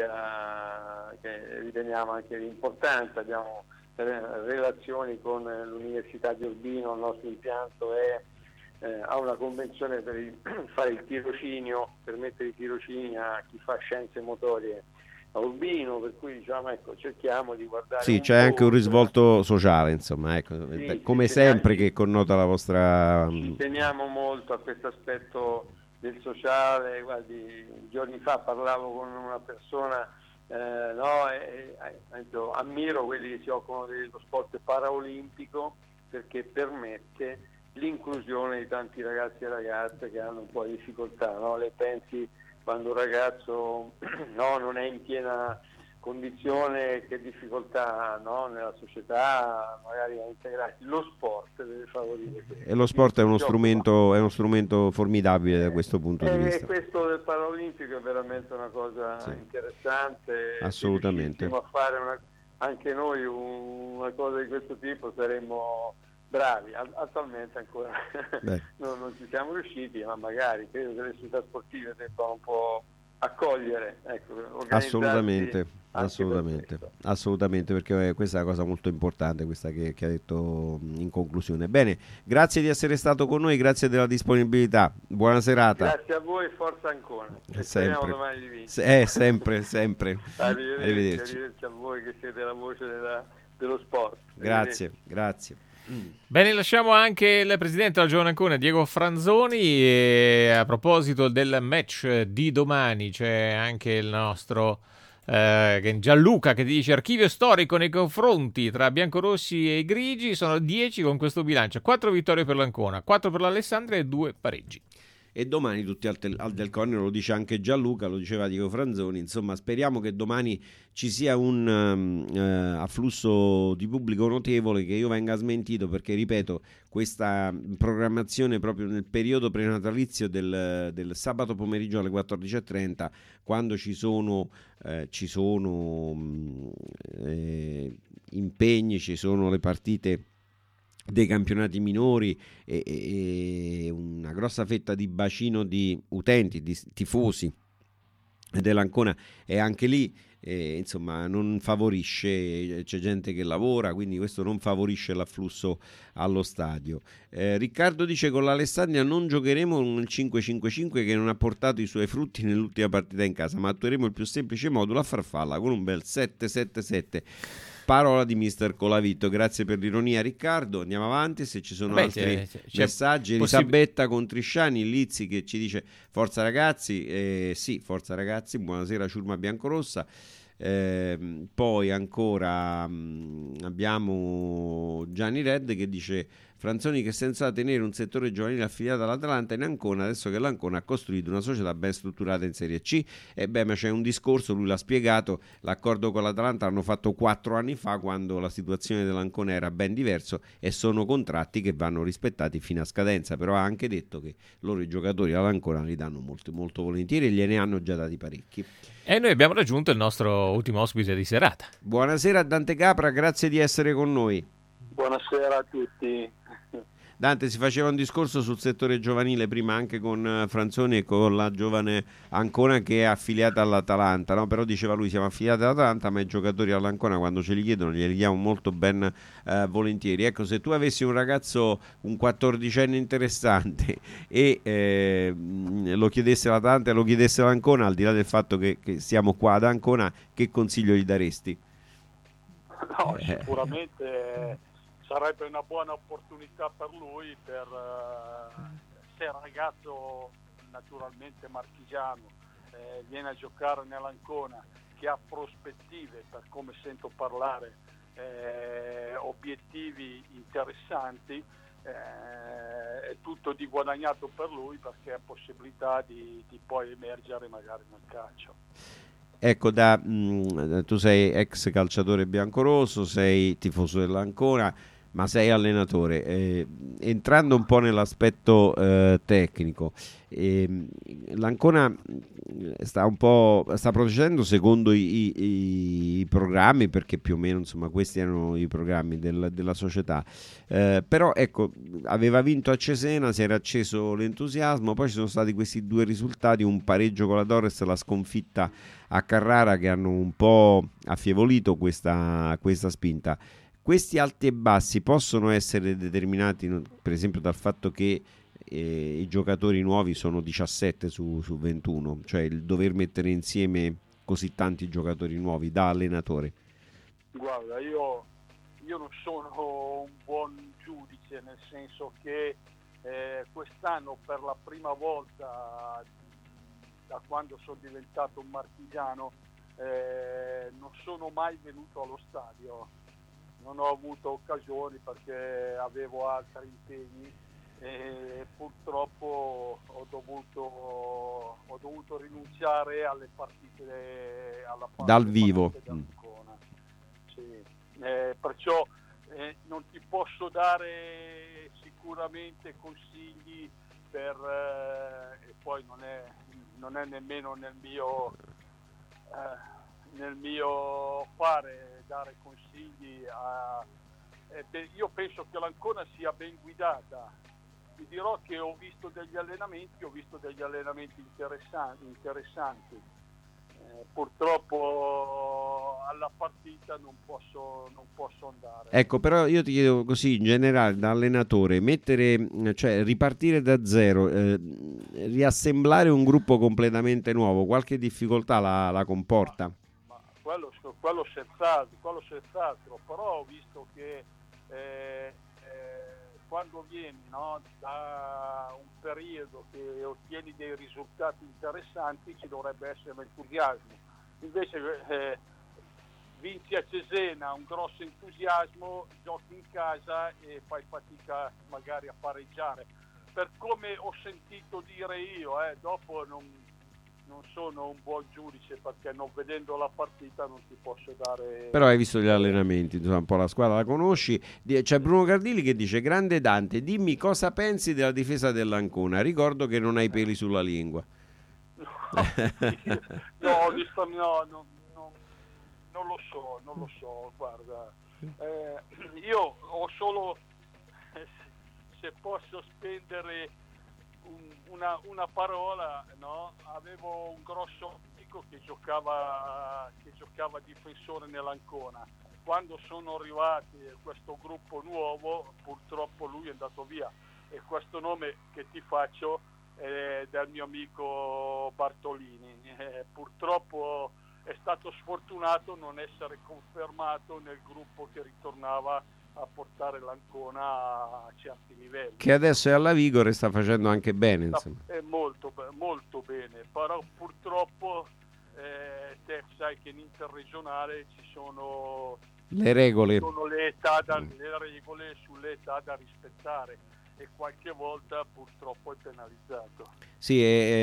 Curia che riteniamo anche di importanza, abbiamo relazioni con l'Università di Urbino, il nostro impianto è, eh, ha una convenzione per il, fare il tirocinio, permettere i tirocini a chi fa scienze motorie a Urbino, per cui diciamo ecco cerchiamo di guardare Sì, un c'è anche un po', risvolto sociale, insomma, ecco, sì, come sì, sempre sì, che connota la vostra... ci teniamo molto a questo aspetto del sociale. Guardi, giorni fa parlavo con una persona Eh, no, eh, eh, ammiro quelli che si occupano dello sport paraolimpico perché permette l'inclusione di tanti ragazzi e ragazze che hanno un po' di difficoltà, no? Le pensi quando un ragazzo no, non è in piena condizione, che difficoltà ha, no? Nella società magari a integrarsi. Lo sport deve favorire. E lo sport è uno Gioco, strumento, è uno strumento formidabile da questo punto di E vista. questo del Paralimpico è veramente una cosa Sì. interessante. Assolutamente. Se riuscissimo a fare una, anche noi un- una cosa di questo tipo saremmo bravi. Al- Attualmente ancora non, non ci siamo riusciti, ma magari credo che le società sportive debbano un po' accogliere, ecco, organizzarsi Assolutamente, anche assolutamente, assolutamente, perché eh, questa è una cosa molto importante, questa che, che ha detto mh, in conclusione. Bene, grazie di essere stato con noi, grazie della disponibilità, buona serata. Grazie a voi, forza Ancona. E speriamo Sempre, domani di vincere. Se- eh, sempre, sempre. Arrivederci, Arrivederci. arrivederci a voi che siete la voce della- dello sport. Grazie, grazie. Bene, lasciamo anche il presidente della Giovane Ancona, Diego Franzoni, e a proposito del match di domani c'è anche il nostro eh, Gianluca che dice archivio storico nei confronti tra biancorossi e grigi, sono dieci con questo bilancio, quattro vittorie per l'Ancona, quattro per l'Alessandria e due pareggi. E domani tutti al, tel- al Del Cornero, lo dice anche Gianluca, lo diceva Diego Franzoni, insomma speriamo che domani ci sia un um, uh, afflusso di pubblico notevole, che io venga smentito, perché ripeto, questa programmazione proprio nel periodo prenatalizio del, del sabato pomeriggio alle quattordici e trenta, quando ci sono, eh, ci sono um, eh, impegni, ci sono le partite dei campionati minori e, e, e una grossa fetta di bacino di utenti, di tifosi dell'Ancona è anche lì, e, insomma non favorisce, c'è gente che lavora, quindi questo non favorisce l'afflusso allo stadio. eh, Riccardo dice con l'Alessandria non giocheremo un cinque cinque cinque che non ha portato i suoi frutti nell'ultima partita in casa, ma attueremo il più semplice modulo a farfalla con un bel sette sette sette. Parola di mister Colavitto. Grazie per l'ironia, Riccardo. Andiamo avanti, se ci sono Beh, altri c'è- c'è- c'è messaggi. possib- Elisabetta Contrisciani Lizzi che ci dice forza ragazzi, eh, sì, forza ragazzi, buonasera Ciurma Biancorossa. Eh, poi ancora mh, abbiamo Gianni Red che dice Franzoni che senza tenere un settore giovanile affiliato all'Atalanta in Ancona, adesso che l'Ancona ha costruito una società ben strutturata in Serie C. E beh, ma c'è un discorso, lui l'ha spiegato, l'accordo con l'Atalanta l'hanno fatto quattro anni fa, quando la situazione dell'Ancona era ben diverso, e sono contratti che vanno rispettati fino a scadenza. Però ha anche detto che loro i giocatori all'Ancona li danno molto, molto volentieri e gliene hanno già dati parecchi. E noi abbiamo raggiunto il nostro ultimo ospite di serata. Buonasera Dante Capra, grazie di essere con noi. Buonasera a tutti. Dante, si faceva un discorso sul settore giovanile prima anche con eh, Franzoni e con la giovane Ancona che è affiliata all'Atalanta, no? Però diceva lui siamo affiliati all'Atalanta, ma i giocatori all'Ancona quando ce li chiedono glieli diamo molto ben eh, volentieri. Ecco, se tu avessi un ragazzo, un quattordicenne interessante e eh, lo chiedesse l'Atalanta e lo chiedesse l'Ancona, al di là del fatto che, che siamo qua ad Ancona, che consiglio gli daresti? No, sicuramente sarebbe una buona opportunità per lui, per uh, se il ragazzo naturalmente marchigiano eh, viene a giocare nell'Ancona, che ha prospettive, per come sento parlare, eh, obiettivi interessanti, eh, è tutto di guadagnato per lui, perché ha possibilità di, di poi emergere magari nel calcio. Ecco, da, mh, tu sei ex calciatore biancorosso, sei tifoso dell'Ancona, ma sei allenatore. Eh, entrando un po' nell'aspetto eh, tecnico, eh, l'Ancona sta un po' sta procedendo secondo i, i, i programmi, perché più o meno insomma questi erano i programmi del, della società. Eh, però ecco, aveva vinto a Cesena, si era acceso l'entusiasmo, poi ci sono stati questi due risultati, un pareggio con la Torres, la sconfitta a Carrara, che hanno un po' affievolito questa, questa spinta. Questi alti e bassi possono essere determinati per esempio dal fatto che eh, i giocatori nuovi sono diciassette su, su ventuno, cioè il dover mettere insieme così tanti giocatori nuovi da allenatore. Guarda, io, io non sono un buon giudice, nel senso che eh, quest'anno per la prima volta da quando sono diventato un marchigiano eh, non sono mai venuto allo stadio. Non ho avuto occasioni perché avevo altri impegni e purtroppo ho dovuto, ho dovuto rinunciare alle partite alla parte dal vivo. Sì. Eh, perciò eh, non ti posso dare sicuramente consigli per eh, e poi non è, non è nemmeno nel mio eh, nel mio fare dare consigli a eh, beh, io penso che l'Ancona sia ben guidata. Vi dirò che ho visto degli allenamenti ho visto degli allenamenti interessanti, interessanti. Eh, purtroppo alla partita non posso, non posso andare. Ecco, però io ti chiedo così in generale da allenatore, mettere, cioè ripartire da zero, eh, riassemblare un gruppo completamente nuovo, qualche difficoltà la, la comporta? Ma, ma quello, quello senz'altro, quello senz'altro, però ho visto che eh, eh, quando vieni, no, da un periodo che ottieni dei risultati interessanti ci dovrebbe essere entusiasmo. Invece eh, vinci a Cesena un grosso entusiasmo, giochi in casa e fai fatica magari a pareggiare. Per come ho sentito dire io, eh, dopo non, non sono un buon giudice perché non vedendo la partita non ti posso dare... Però hai visto gli allenamenti, insomma, un po' la squadra la conosci. C'è Bruno Cardilli che dice: grande Dante, dimmi cosa pensi della difesa dell'Ancona, ricordo che non hai peli sulla lingua. No, no, no, no, no, non lo so, non lo so, guarda, eh, io ho solo, eh, se posso spendere un, una, una parola, no? Avevo un grosso amico che giocava, che giocava difensore nell'Ancona. Quando sono arrivati questo gruppo nuovo, purtroppo lui è andato via e questo nome che ti faccio è del mio amico Bartolini. Eh, purtroppo è stato sfortunato non essere confermato nel gruppo che ritornava a portare l'Ancona a certi livelli. Che adesso è alla Vigore e sta facendo anche bene, insomma. È molto, molto bene, però purtroppo eh, te sai che in interregionale ci sono le regole, sono le, età da, le regole sulle età da rispettare e qualche volta purtroppo è penalizzato. Sì,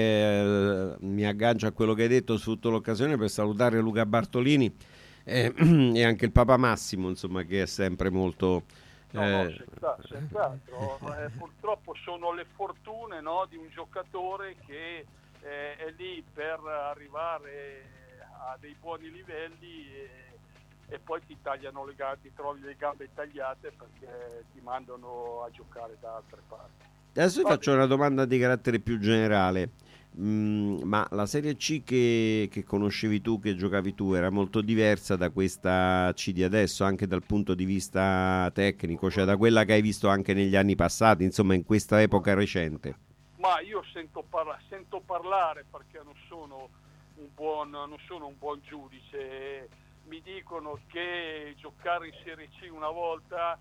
eh, mi aggancio a quello che hai detto, sfrutto l'occasione per salutare Luca Bartolini eh, e anche il Papa Massimo, insomma, che è sempre molto... No, eh... no, senz'altro, senz'altro. Eh, purtroppo sono le fortune, no, di un giocatore che eh, è lì per arrivare a dei buoni livelli e, e poi ti tagliano le gambe, ti trovi le gambe tagliate perché ti mandano a giocare da altre parti. Adesso vi faccio una domanda di carattere più generale. Mm, ma la Serie C che, che conoscevi tu, che giocavi tu, era molto diversa da questa C di adesso, anche dal punto di vista tecnico, cioè da quella che hai visto anche negli anni passati, insomma in questa epoca recente? Ma io sento, parla- sento parlare perché non sono un buon, non sono un buon giudice. Mi dicono che giocare in Serie C una volta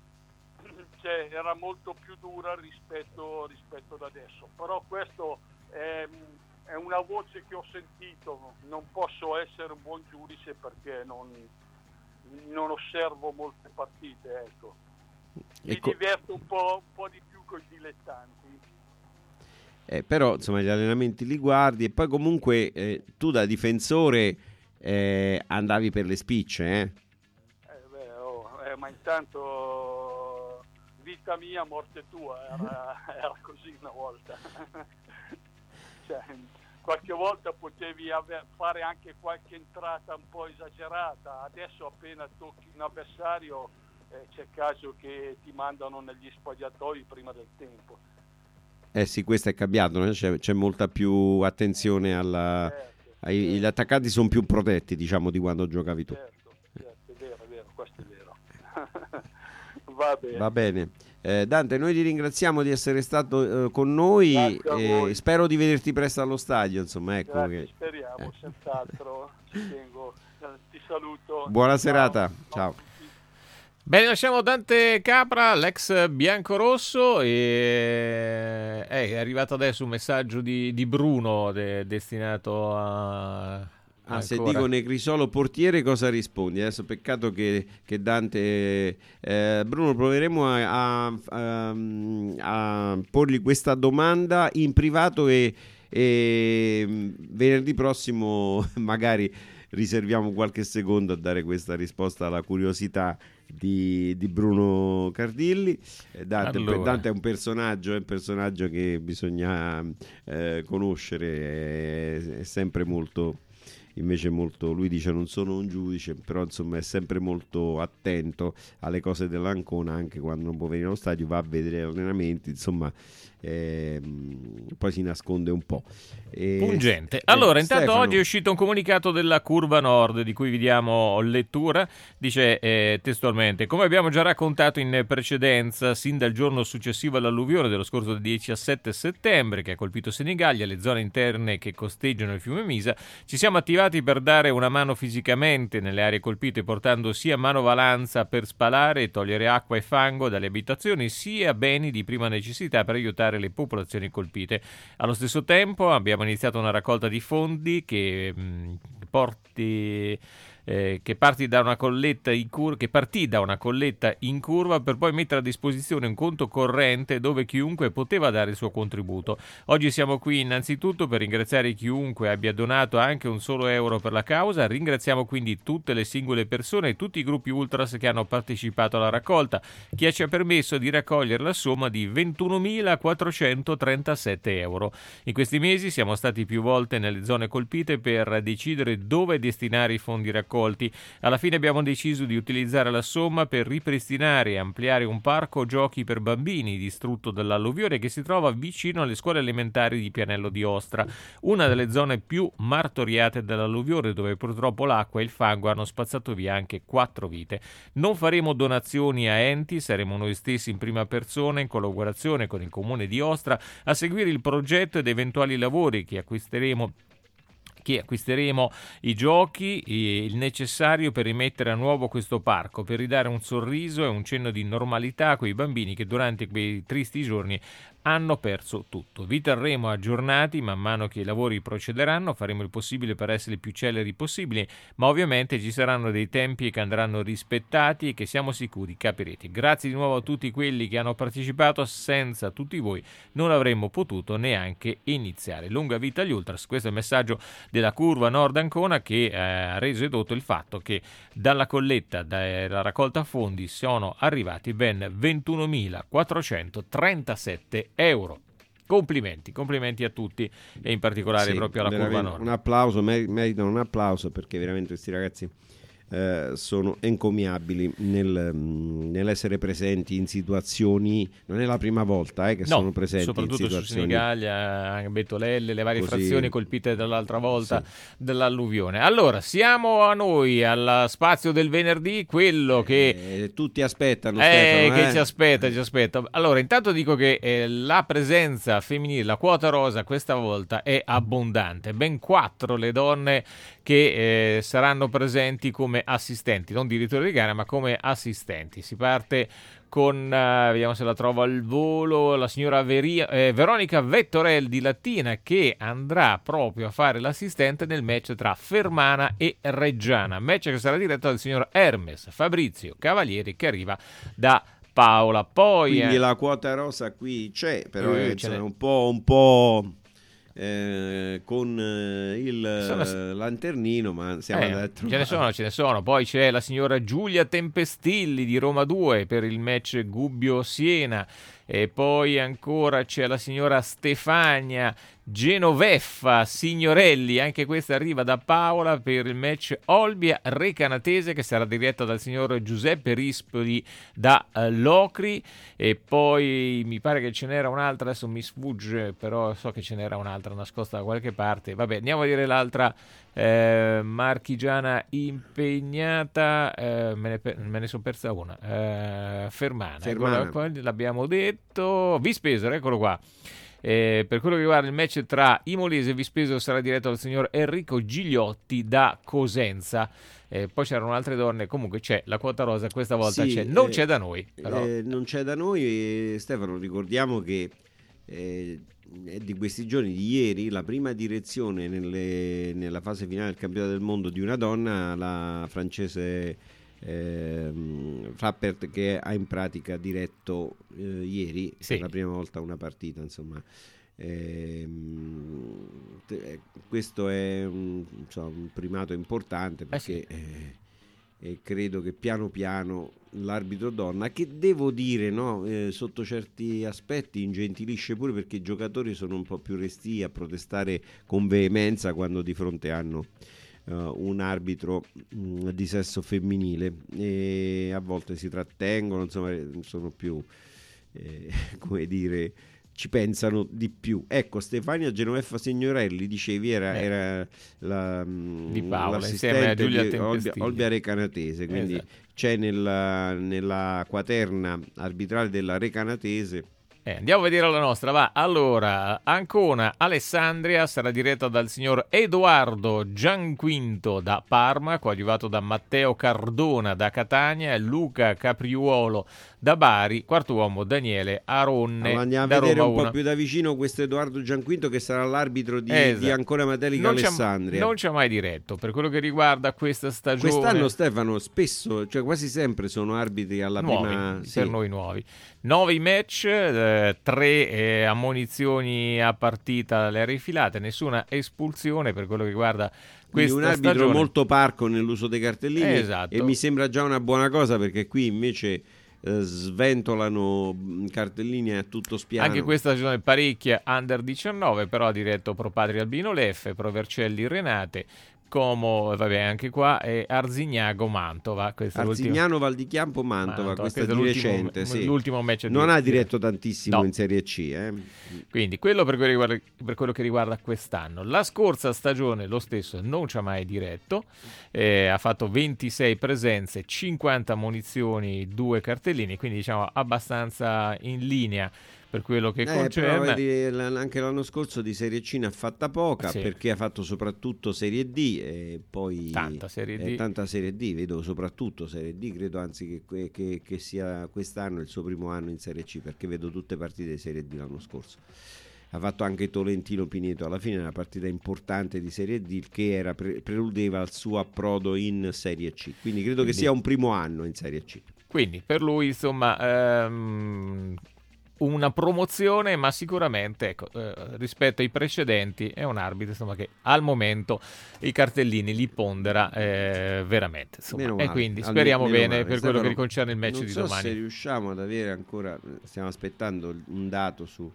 cioè, era molto più dura rispetto, rispetto ad adesso, però questo è, è una voce che ho sentito. Non posso essere un buon giudice perché non, non osservo molte partite, ecco. Mi Ecco. diverto un po', un po' di più con i dilettanti. Eh, però insomma gli allenamenti li guardi e poi comunque eh, tu da difensore eh, andavi per le spicce, eh? Eh, beh, oh, eh, ma intanto vita mia, morte tua, era, era così una volta. Cioè, qualche volta potevi ave- fare anche qualche entrata un po' esagerata, adesso appena tocchi un avversario eh, c'è caso che ti mandano negli spogliatoi prima del tempo. Eh sì, questo è cambiato, no? c'è, c'è molta più attenzione alla... Certo, ai, certo. Gli attaccanti sono più protetti, diciamo, di quando giocavi tu. Certo, certo, è vero, è vero, questo è vero. Va bene. Va bene. Eh, Dante, noi ti ringraziamo di essere stato eh, con noi e spero di vederti presto allo stadio, insomma, ecco. Grazie, Che... speriamo, eh. senz'altro, ci tengo. Eh, ti saluto. Buona Ciao. serata, ciao. Bene, lasciamo Dante Capra, l'ex biancorosso, e è arrivato adesso un messaggio di, di Bruno de, destinato a... Ah, se ancora. dico Negrisolo portiere cosa rispondi? Adesso peccato che, che Dante... Eh, Bruno, proveremo a, a, a, a porgli questa domanda in privato e, e venerdì prossimo magari riserviamo qualche secondo a dare questa risposta alla curiosità di, di Bruno Cardilli. Dante, Allora. Dante è un personaggio, è un personaggio che bisogna eh, conoscere, è, è sempre molto, invece molto, lui dice non sono un giudice, però insomma è sempre molto attento alle cose dell'Ancona, anche quando non può venire allo stadio, va a vedere gli allenamenti, insomma. Ehm, poi si nasconde un po'. E, Pungente. Allora, eh, intanto Stefano. oggi è uscito un comunicato della Curva Nord di cui vi diamo lettura. Dice eh, testualmente: come abbiamo già raccontato in precedenza, sin dal giorno successivo all'alluvione dello scorso diciassette settembre che ha colpito Senigallia, le zone interne che costeggiano il fiume Misa, ci siamo attivati per dare una mano fisicamente nelle aree colpite, portando sia manovalanza per spalare e togliere acqua e fango dalle abitazioni, sia beni di prima necessità per aiutare le popolazioni colpite. Allo stesso tempo abbiamo iniziato una raccolta di fondi che mh, porti eh, che parti da una colletta in cur- che partì da una colletta in curva per poi mettere a disposizione un conto corrente dove chiunque poteva dare il suo contributo. Oggi siamo qui innanzitutto per ringraziare chiunque abbia donato anche un solo euro per la causa. Ringraziamo quindi tutte le singole persone e tutti i gruppi ultras che hanno partecipato alla raccolta, che ci ha permesso di raccogliere la somma di ventunomilaquattrocentotrentasette euro. In questi mesi siamo stati più volte nelle zone colpite per decidere dove destinare i fondi raccolti. Alla fine abbiamo deciso di utilizzare la somma per ripristinare e ampliare un parco giochi per bambini distrutto dall'alluvione che si trova vicino alle scuole elementari di Pianello di Ostra, una delle zone più martoriate dall'alluvione, dove purtroppo l'acqua e il fango hanno spazzato via anche quattro vite. Non faremo donazioni a enti, saremo noi stessi in prima persona, in collaborazione con il comune di Ostra, a seguire il progetto ed eventuali lavori che acquisteremo che acquisteremo i giochi, il necessario per rimettere a nuovo questo parco, per ridare un sorriso e un cenno di normalità a quei bambini che durante quei tristi giorni hanno perso tutto. Vi terremo aggiornati man mano che i lavori procederanno, faremo il possibile per essere il più celeri possibile, ma ovviamente ci saranno dei tempi che andranno rispettati e che siamo sicuri capirete. Grazie di nuovo a tutti quelli che hanno partecipato, senza tutti voi non avremmo potuto neanche iniziare. Lunga vita agli Ultras, questo è il messaggio della Curva Nord Ancona, che eh, ha reso edotto il fatto che dalla colletta, dalla raccolta fondi, sono arrivati ben ventunomilaquattrocentotrentasette euro. Complimenti, complimenti a tutti e in particolare Sì, proprio alla Curva Nord. Un applauso, mer- meritano un applauso perché veramente questi ragazzi eh, sono encomiabili nel, mh, nell'essere presenti in situazioni, non è la prima volta eh, che No, sono presenti in soprattutto su situazioni Senigallia, Betolelle, le varie così. frazioni colpite dall'altra volta Sì. dall'alluvione. Allora, siamo a noi, al spazio del venerdì, quello che... Eh, tutti aspettano, Eh, Stefano, che eh. ci aspetta, ci aspetta. Allora, intanto dico che eh, la presenza femminile, la quota rosa questa volta è abbondante. Ben quattro le donne che eh, saranno presenti come assistenti, non direttori di gara, ma come assistenti. Si parte con, uh, vediamo se la trovo al volo, la signora Veria, eh, Veronica Vettorel di Latina, che andrà proprio a fare l'assistente nel match tra Fermana e Reggiana, match che sarà diretto dal signor Hermes Fabrizio Cavalieri, che arriva da Paola. Poi Quindi eh, la quota rosa qui c'è, però Eh, è ce insomma, n'è. un po', un po' eh, con eh, il Sono- eh, lanternino, ma siamo Eh, andati a ce ne trovare. sono, ce ne sono. Poi c'è la signora Giulia Tempestilli di Roma due per il match Gubbio-Siena. E poi ancora c'è la signora Stefania Genoveffa Signorelli, anche questa arriva da Paola per il match Olbia Recanatese, che sarà diretta dal signor Giuseppe Rispoli da eh, Locri. E poi mi pare che ce n'era un'altra, adesso mi sfugge, però so che ce n'era un'altra nascosta da qualche parte. Vabbè, andiamo a dire l'altra eh, marchigiana impegnata, eh, me ne, per- me ne sono persa una, eh, Fermana, Fermana. Eccola qua, l'abbiamo detto. Vispesero, eccolo qua. Eh, per quello che riguarda il match tra Imolese e Vispesero sarà diretto dal signor Enrico Gigliotti da Cosenza. Eh, poi c'erano altre donne, comunque c'è la quota rosa, questa volta Sì, c'è, non eh, c'è da noi però. eh, non c'è da noi e, Stefano, ricordiamo che eh, è di questi giorni, di ieri, la prima direzione nelle- nella fase finale del campionato del mondo di una donna, la francese ehm, Frappert, che ha in pratica diretto eh, ieri Sì. per la prima volta una partita, insomma. Ehm, te- eh, questo è un, insomma, un primato importante perché sì. eh, e credo che piano piano l'arbitro donna, che devo dire, no, eh, sotto certi aspetti ingentilisce pure, perché i giocatori sono un po' più restii a protestare con veemenza quando di fronte hanno uh, un arbitro mh, di sesso femminile, e a volte si trattengono, insomma sono più eh, come dire, ci pensano di più. Ecco, Stefania Genoveffa Signorelli, dicevi, era, eh. era la, di Paola, l'assistente insieme a Giulia di Olbia, Tempestini. Olbia Recanatese, quindi esatto. C'è nella, nella quaterna arbitrale della Recanatese. Eh, andiamo a vedere la nostra, va. Allora, Ancona Alessandria sarà diretta dal signor Edoardo Gianquinto da Parma, coadiuvato da Matteo Cardona da Catania e Luca Capriuolo da Bari, quarto uomo Daniele Aronne allora andiamo da a vedere Roma un po' uno. più da vicino questo Edoardo Gianquinto, che sarà l'arbitro di, Esatto. di Ancona Matelica non Alessandria. Ci ha, non ci ha mai diretto per quello che riguarda questa stagione. Quest'anno, Stefano, spesso, cioè quasi sempre sono arbitri alla nuovi, prima, per sì. noi nuovi. Nove match, eh, tre eh, ammonizioni a partita le ha rifilate, nessuna espulsione per quello che riguarda questa un arbitro stagione. molto parco nell'uso dei cartellini, esatto. E mi sembra già una buona cosa, perché qui invece eh, sventolano cartellini a tutto spiano. Anche questa stagione parecchia under diciannove, però ha diretto Pro Patria Albino Leffe, Pro Vercelli Renate, Como, vabbè, anche qua è Arzignano Mantova. Arzignano Val di Chiampo Mantova, Mantova, questa è di l'ultimo, recente, sì. l'ultimo match non di... ha diretto tantissimo no. in Serie C, eh. Quindi quello per quello, riguarda, per quello che riguarda quest'anno. La scorsa stagione lo stesso non ci ha mai diretto, eh, ha fatto ventisei presenze, cinquanta munizioni, due cartellini, quindi diciamo abbastanza in linea per quello che eh, concerne. Però, vedi, anche l'anno scorso di Serie C ne ha fatta poca, sì. perché ha fatto soprattutto Serie D e poi tanta Serie D, eh, tanta Serie D, vedo soprattutto Serie D, credo anzi che, che, che sia quest'anno il suo primo anno in Serie C, perché vedo tutte partite di Serie D l'anno scorso. Ha fatto anche Tolentino Pineto alla fine, una partita importante di Serie D che era pre- preludeva al suo approdo in Serie C, quindi credo quindi, che sia un primo anno in Serie C. Quindi per lui insomma ehm, una promozione, ma sicuramente ecco, eh, rispetto ai precedenti è un arbitro insomma, che al momento i cartellini li pondera eh, veramente insomma. E quindi speriamo meno bene male. per Stefano, quello che concerne il match non di so domani. Se riusciamo ad avere ancora, stiamo aspettando un dato su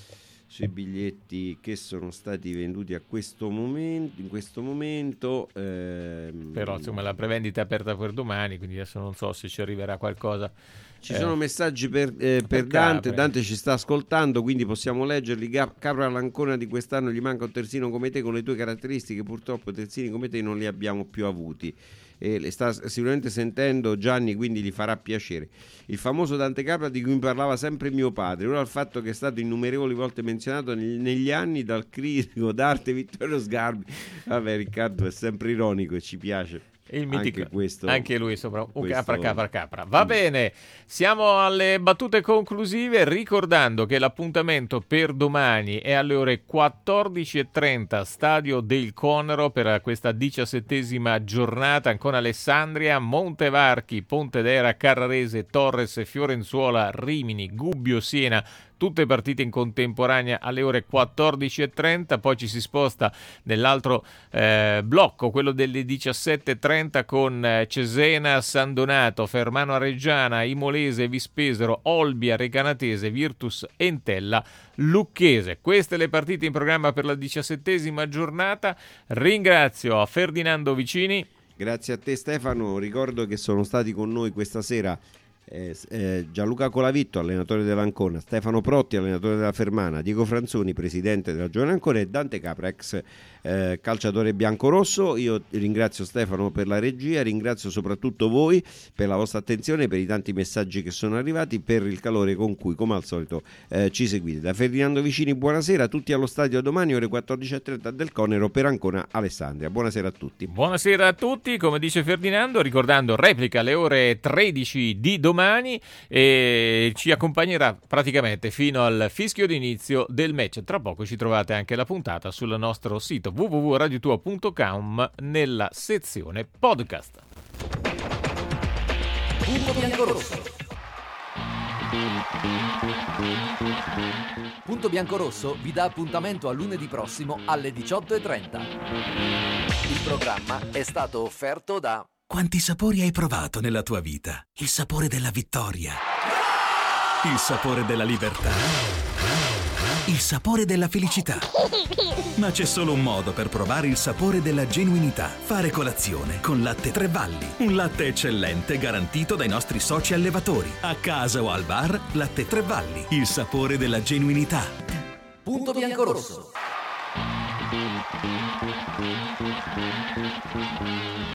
sui biglietti che sono stati venduti a questo momento, in questo momento ehm... però insomma la prevendita è aperta per domani, quindi adesso non so se ci arriverà qualcosa. Ci eh. sono messaggi per, eh, per, per Dante Capre. Dante ci sta ascoltando, quindi possiamo leggerli. Capra all'Ancona di quest'anno gli manca un terzino come te con le tue caratteristiche, purtroppo terzini come te non li abbiamo più avuti. E le sta sicuramente sentendo Gianni, quindi gli farà piacere. Il famoso Dante Capra di cui mi parlava sempre mio padre, ora il fatto che è stato innumerevoli volte menzionato negli, negli anni dal critico d'arte Vittorio Sgarbi. Vabbè, Riccardo è sempre ironico e ci piace. Il mitico, anche, questo, anche lui sopra un questo... capra capra capra. Va mm. bene, siamo alle battute conclusive, ricordando che l'appuntamento per domani è alle ore quattordici e trenta, Stadio del Conero, per questa diciassettesima giornata. Ancora Alessandria, Montevarchi, Pontedera, Carrarese, Torres, Fiorenzuola, Rimini, Gubbio, Siena, tutte partite in contemporanea alle ore quattordici e trenta. Poi ci si sposta nell'altro eh, blocco, quello delle diciassette e trenta, con eh, Cesena, San Donato, Fermano Reggiana, Imolese, Vispesero, Olbia, Recanatese, Virtus Entella, Lucchese. Queste le partite in programma per la diciassettesima giornata. Ringrazio Ferdinando Vicini. Grazie a te Stefano, ricordo che sono stati con noi questa sera Eh, eh, Gianluca Colavitto, allenatore dell'Ancona, Stefano Protti, allenatore della Fermana, Diego Franzoni, presidente della Giovane Ancona, e Dante Capra, ex eh, calciatore biancorosso. Io ringrazio Stefano per la regia, ringrazio soprattutto voi per la vostra attenzione, per i tanti messaggi che sono arrivati, per il calore con cui come al solito eh, ci seguite. Da Ferdinando Vicini buonasera, tutti allo stadio domani ore quattordici e trenta del Conero per Ancona Alessandria. Buonasera a tutti. Buonasera a tutti, come dice Ferdinando, ricordando replica alle ore tredici di domani e ci accompagnerà praticamente fino al fischio d'inizio del match. Tra poco ci trovate anche la puntata sul nostro sito w w w punto radio tua punto com nella sezione podcast. Punto biancorosso. Punto biancorosso vi dà appuntamento a lunedì prossimo alle diciotto e trenta. Il programma è stato offerto da Quanti sapori hai provato nella tua vita? Il sapore della vittoria, il sapore della libertà, il sapore della felicità. Ma c'è solo un modo per provare il sapore della genuinità. Fare colazione con Latte Tre Valli. Un latte eccellente garantito dai nostri soci allevatori. A casa o al bar, Latte Tre Valli. Il sapore della genuinità. Punto Biancorosso.